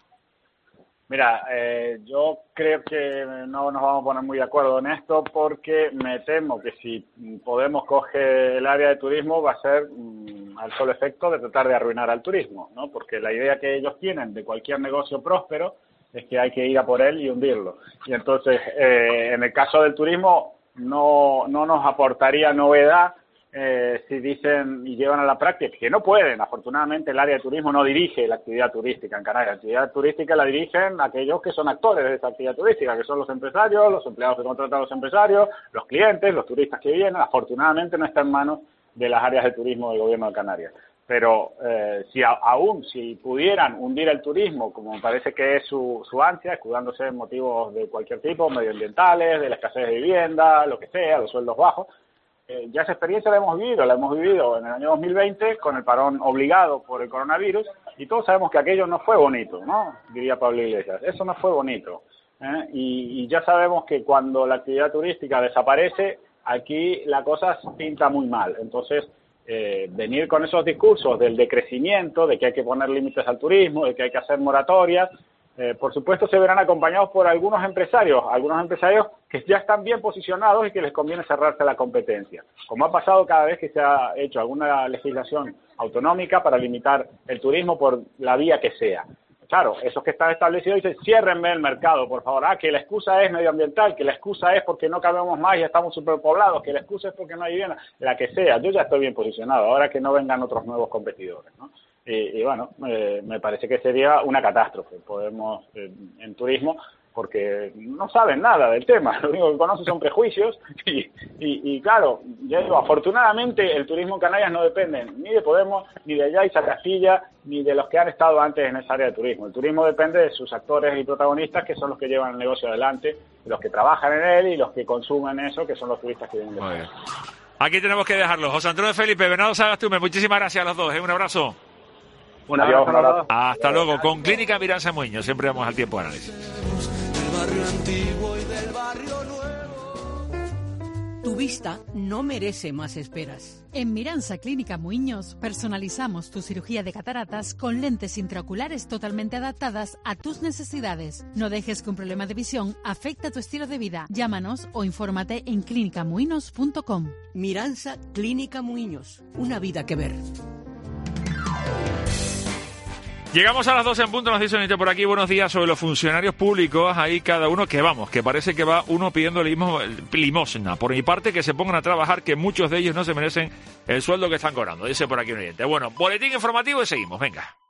Mira, eh, yo creo que no nos vamos a poner muy de acuerdo en esto porque me temo que si Podemos coge el área de turismo va a ser mmm, al solo efecto de tratar de arruinar al turismo, ¿no? Porque la idea que ellos tienen de cualquier negocio próspero es que hay que ir a por él y hundirlo. Y entonces, eh, en el caso del turismo, no, no nos aportaría novedad Eh, si dicen y llevan a la práctica, que no pueden. Afortunadamente el área de turismo no dirige la actividad turística en Canarias. La actividad turística la dirigen aquellos que son actores de esa actividad turística, que son los empresarios, los empleados que contratan a los empresarios, los clientes, los turistas que vienen. Afortunadamente no está en manos de las áreas de turismo del gobierno de Canarias. Pero eh, si a, aún si pudieran hundir el turismo, como me parece que es su, su ansia, escudándose en motivos de cualquier tipo, medioambientales, de la escasez de vivienda, lo que sea, los sueldos bajos, Eh, ya esa experiencia la hemos vivido, la hemos vivido en el año dos mil veinte con el parón obligado por el coronavirus y todos sabemos que aquello no fue bonito, ¿no? Diría Pablo Iglesias, eso no fue bonito. ¿eh? Y, y ya sabemos que cuando la actividad turística desaparece, aquí la cosa pinta muy mal. Entonces, eh, venir con esos discursos del decrecimiento, de que hay que poner límites al turismo, de que hay que hacer moratorias, Eh, por supuesto se verán acompañados por algunos empresarios, algunos empresarios que ya están bien posicionados y que les conviene cerrarse a la competencia, como ha pasado cada vez que se ha hecho alguna legislación autonómica para limitar el turismo por la vía que sea. Claro, esos que están establecidos dicen, ciérrenme el mercado, por favor, ah, que la excusa es medioambiental, que la excusa es porque no cabemos más y estamos superpoblados, que la excusa es porque no hay vivienda, la que sea, yo ya estoy bien posicionado, ahora que no vengan otros nuevos competidores, ¿no? Y, y bueno, eh, me parece que sería una catástrofe. Podemos eh, en turismo, porque no saben nada del tema, lo único que conocen son prejuicios y, y, y claro, ya digo, afortunadamente el turismo en Canarias no depende ni de Podemos, ni de Yaiza Castilla, ni de los que han estado antes en esa área de turismo. El turismo depende de sus actores y protagonistas, que son los que llevan el negocio adelante, los que trabajan en él y los que consumen eso, que son los turistas que vienen de fuera. Aquí tenemos que dejarlo. José Antonio Felipe, Bernardo Sagastume, muchísimas gracias a los dos, ¿eh? Un abrazo. Un Adiós, un abrazo. Hasta luego. Con Clínica Miranza Muñoz, siempre vamos al tiempo de análisis. Del barrio antiguo y del barrio nuevo. Tu vista no merece más esperas. En Miranza Clínica Muñoz personalizamos tu cirugía de cataratas con lentes intraoculares totalmente adaptadas a tus necesidades. No dejes que un problema de visión afecte a tu estilo de vida. Llámanos o infórmate en clínica muinos punto com. Miranza Clínica Muñoz. Una vida que ver. Llegamos a las doce en punto, nos dice Nito por aquí, buenos días, sobre los funcionarios públicos, ahí cada uno que vamos, que parece que va uno pidiendo limos, limosna. Por mi parte, que se pongan a trabajar, que muchos de ellos no se merecen el sueldo que están cobrando, dice por aquí un oyente. Bueno, boletín informativo y seguimos, venga.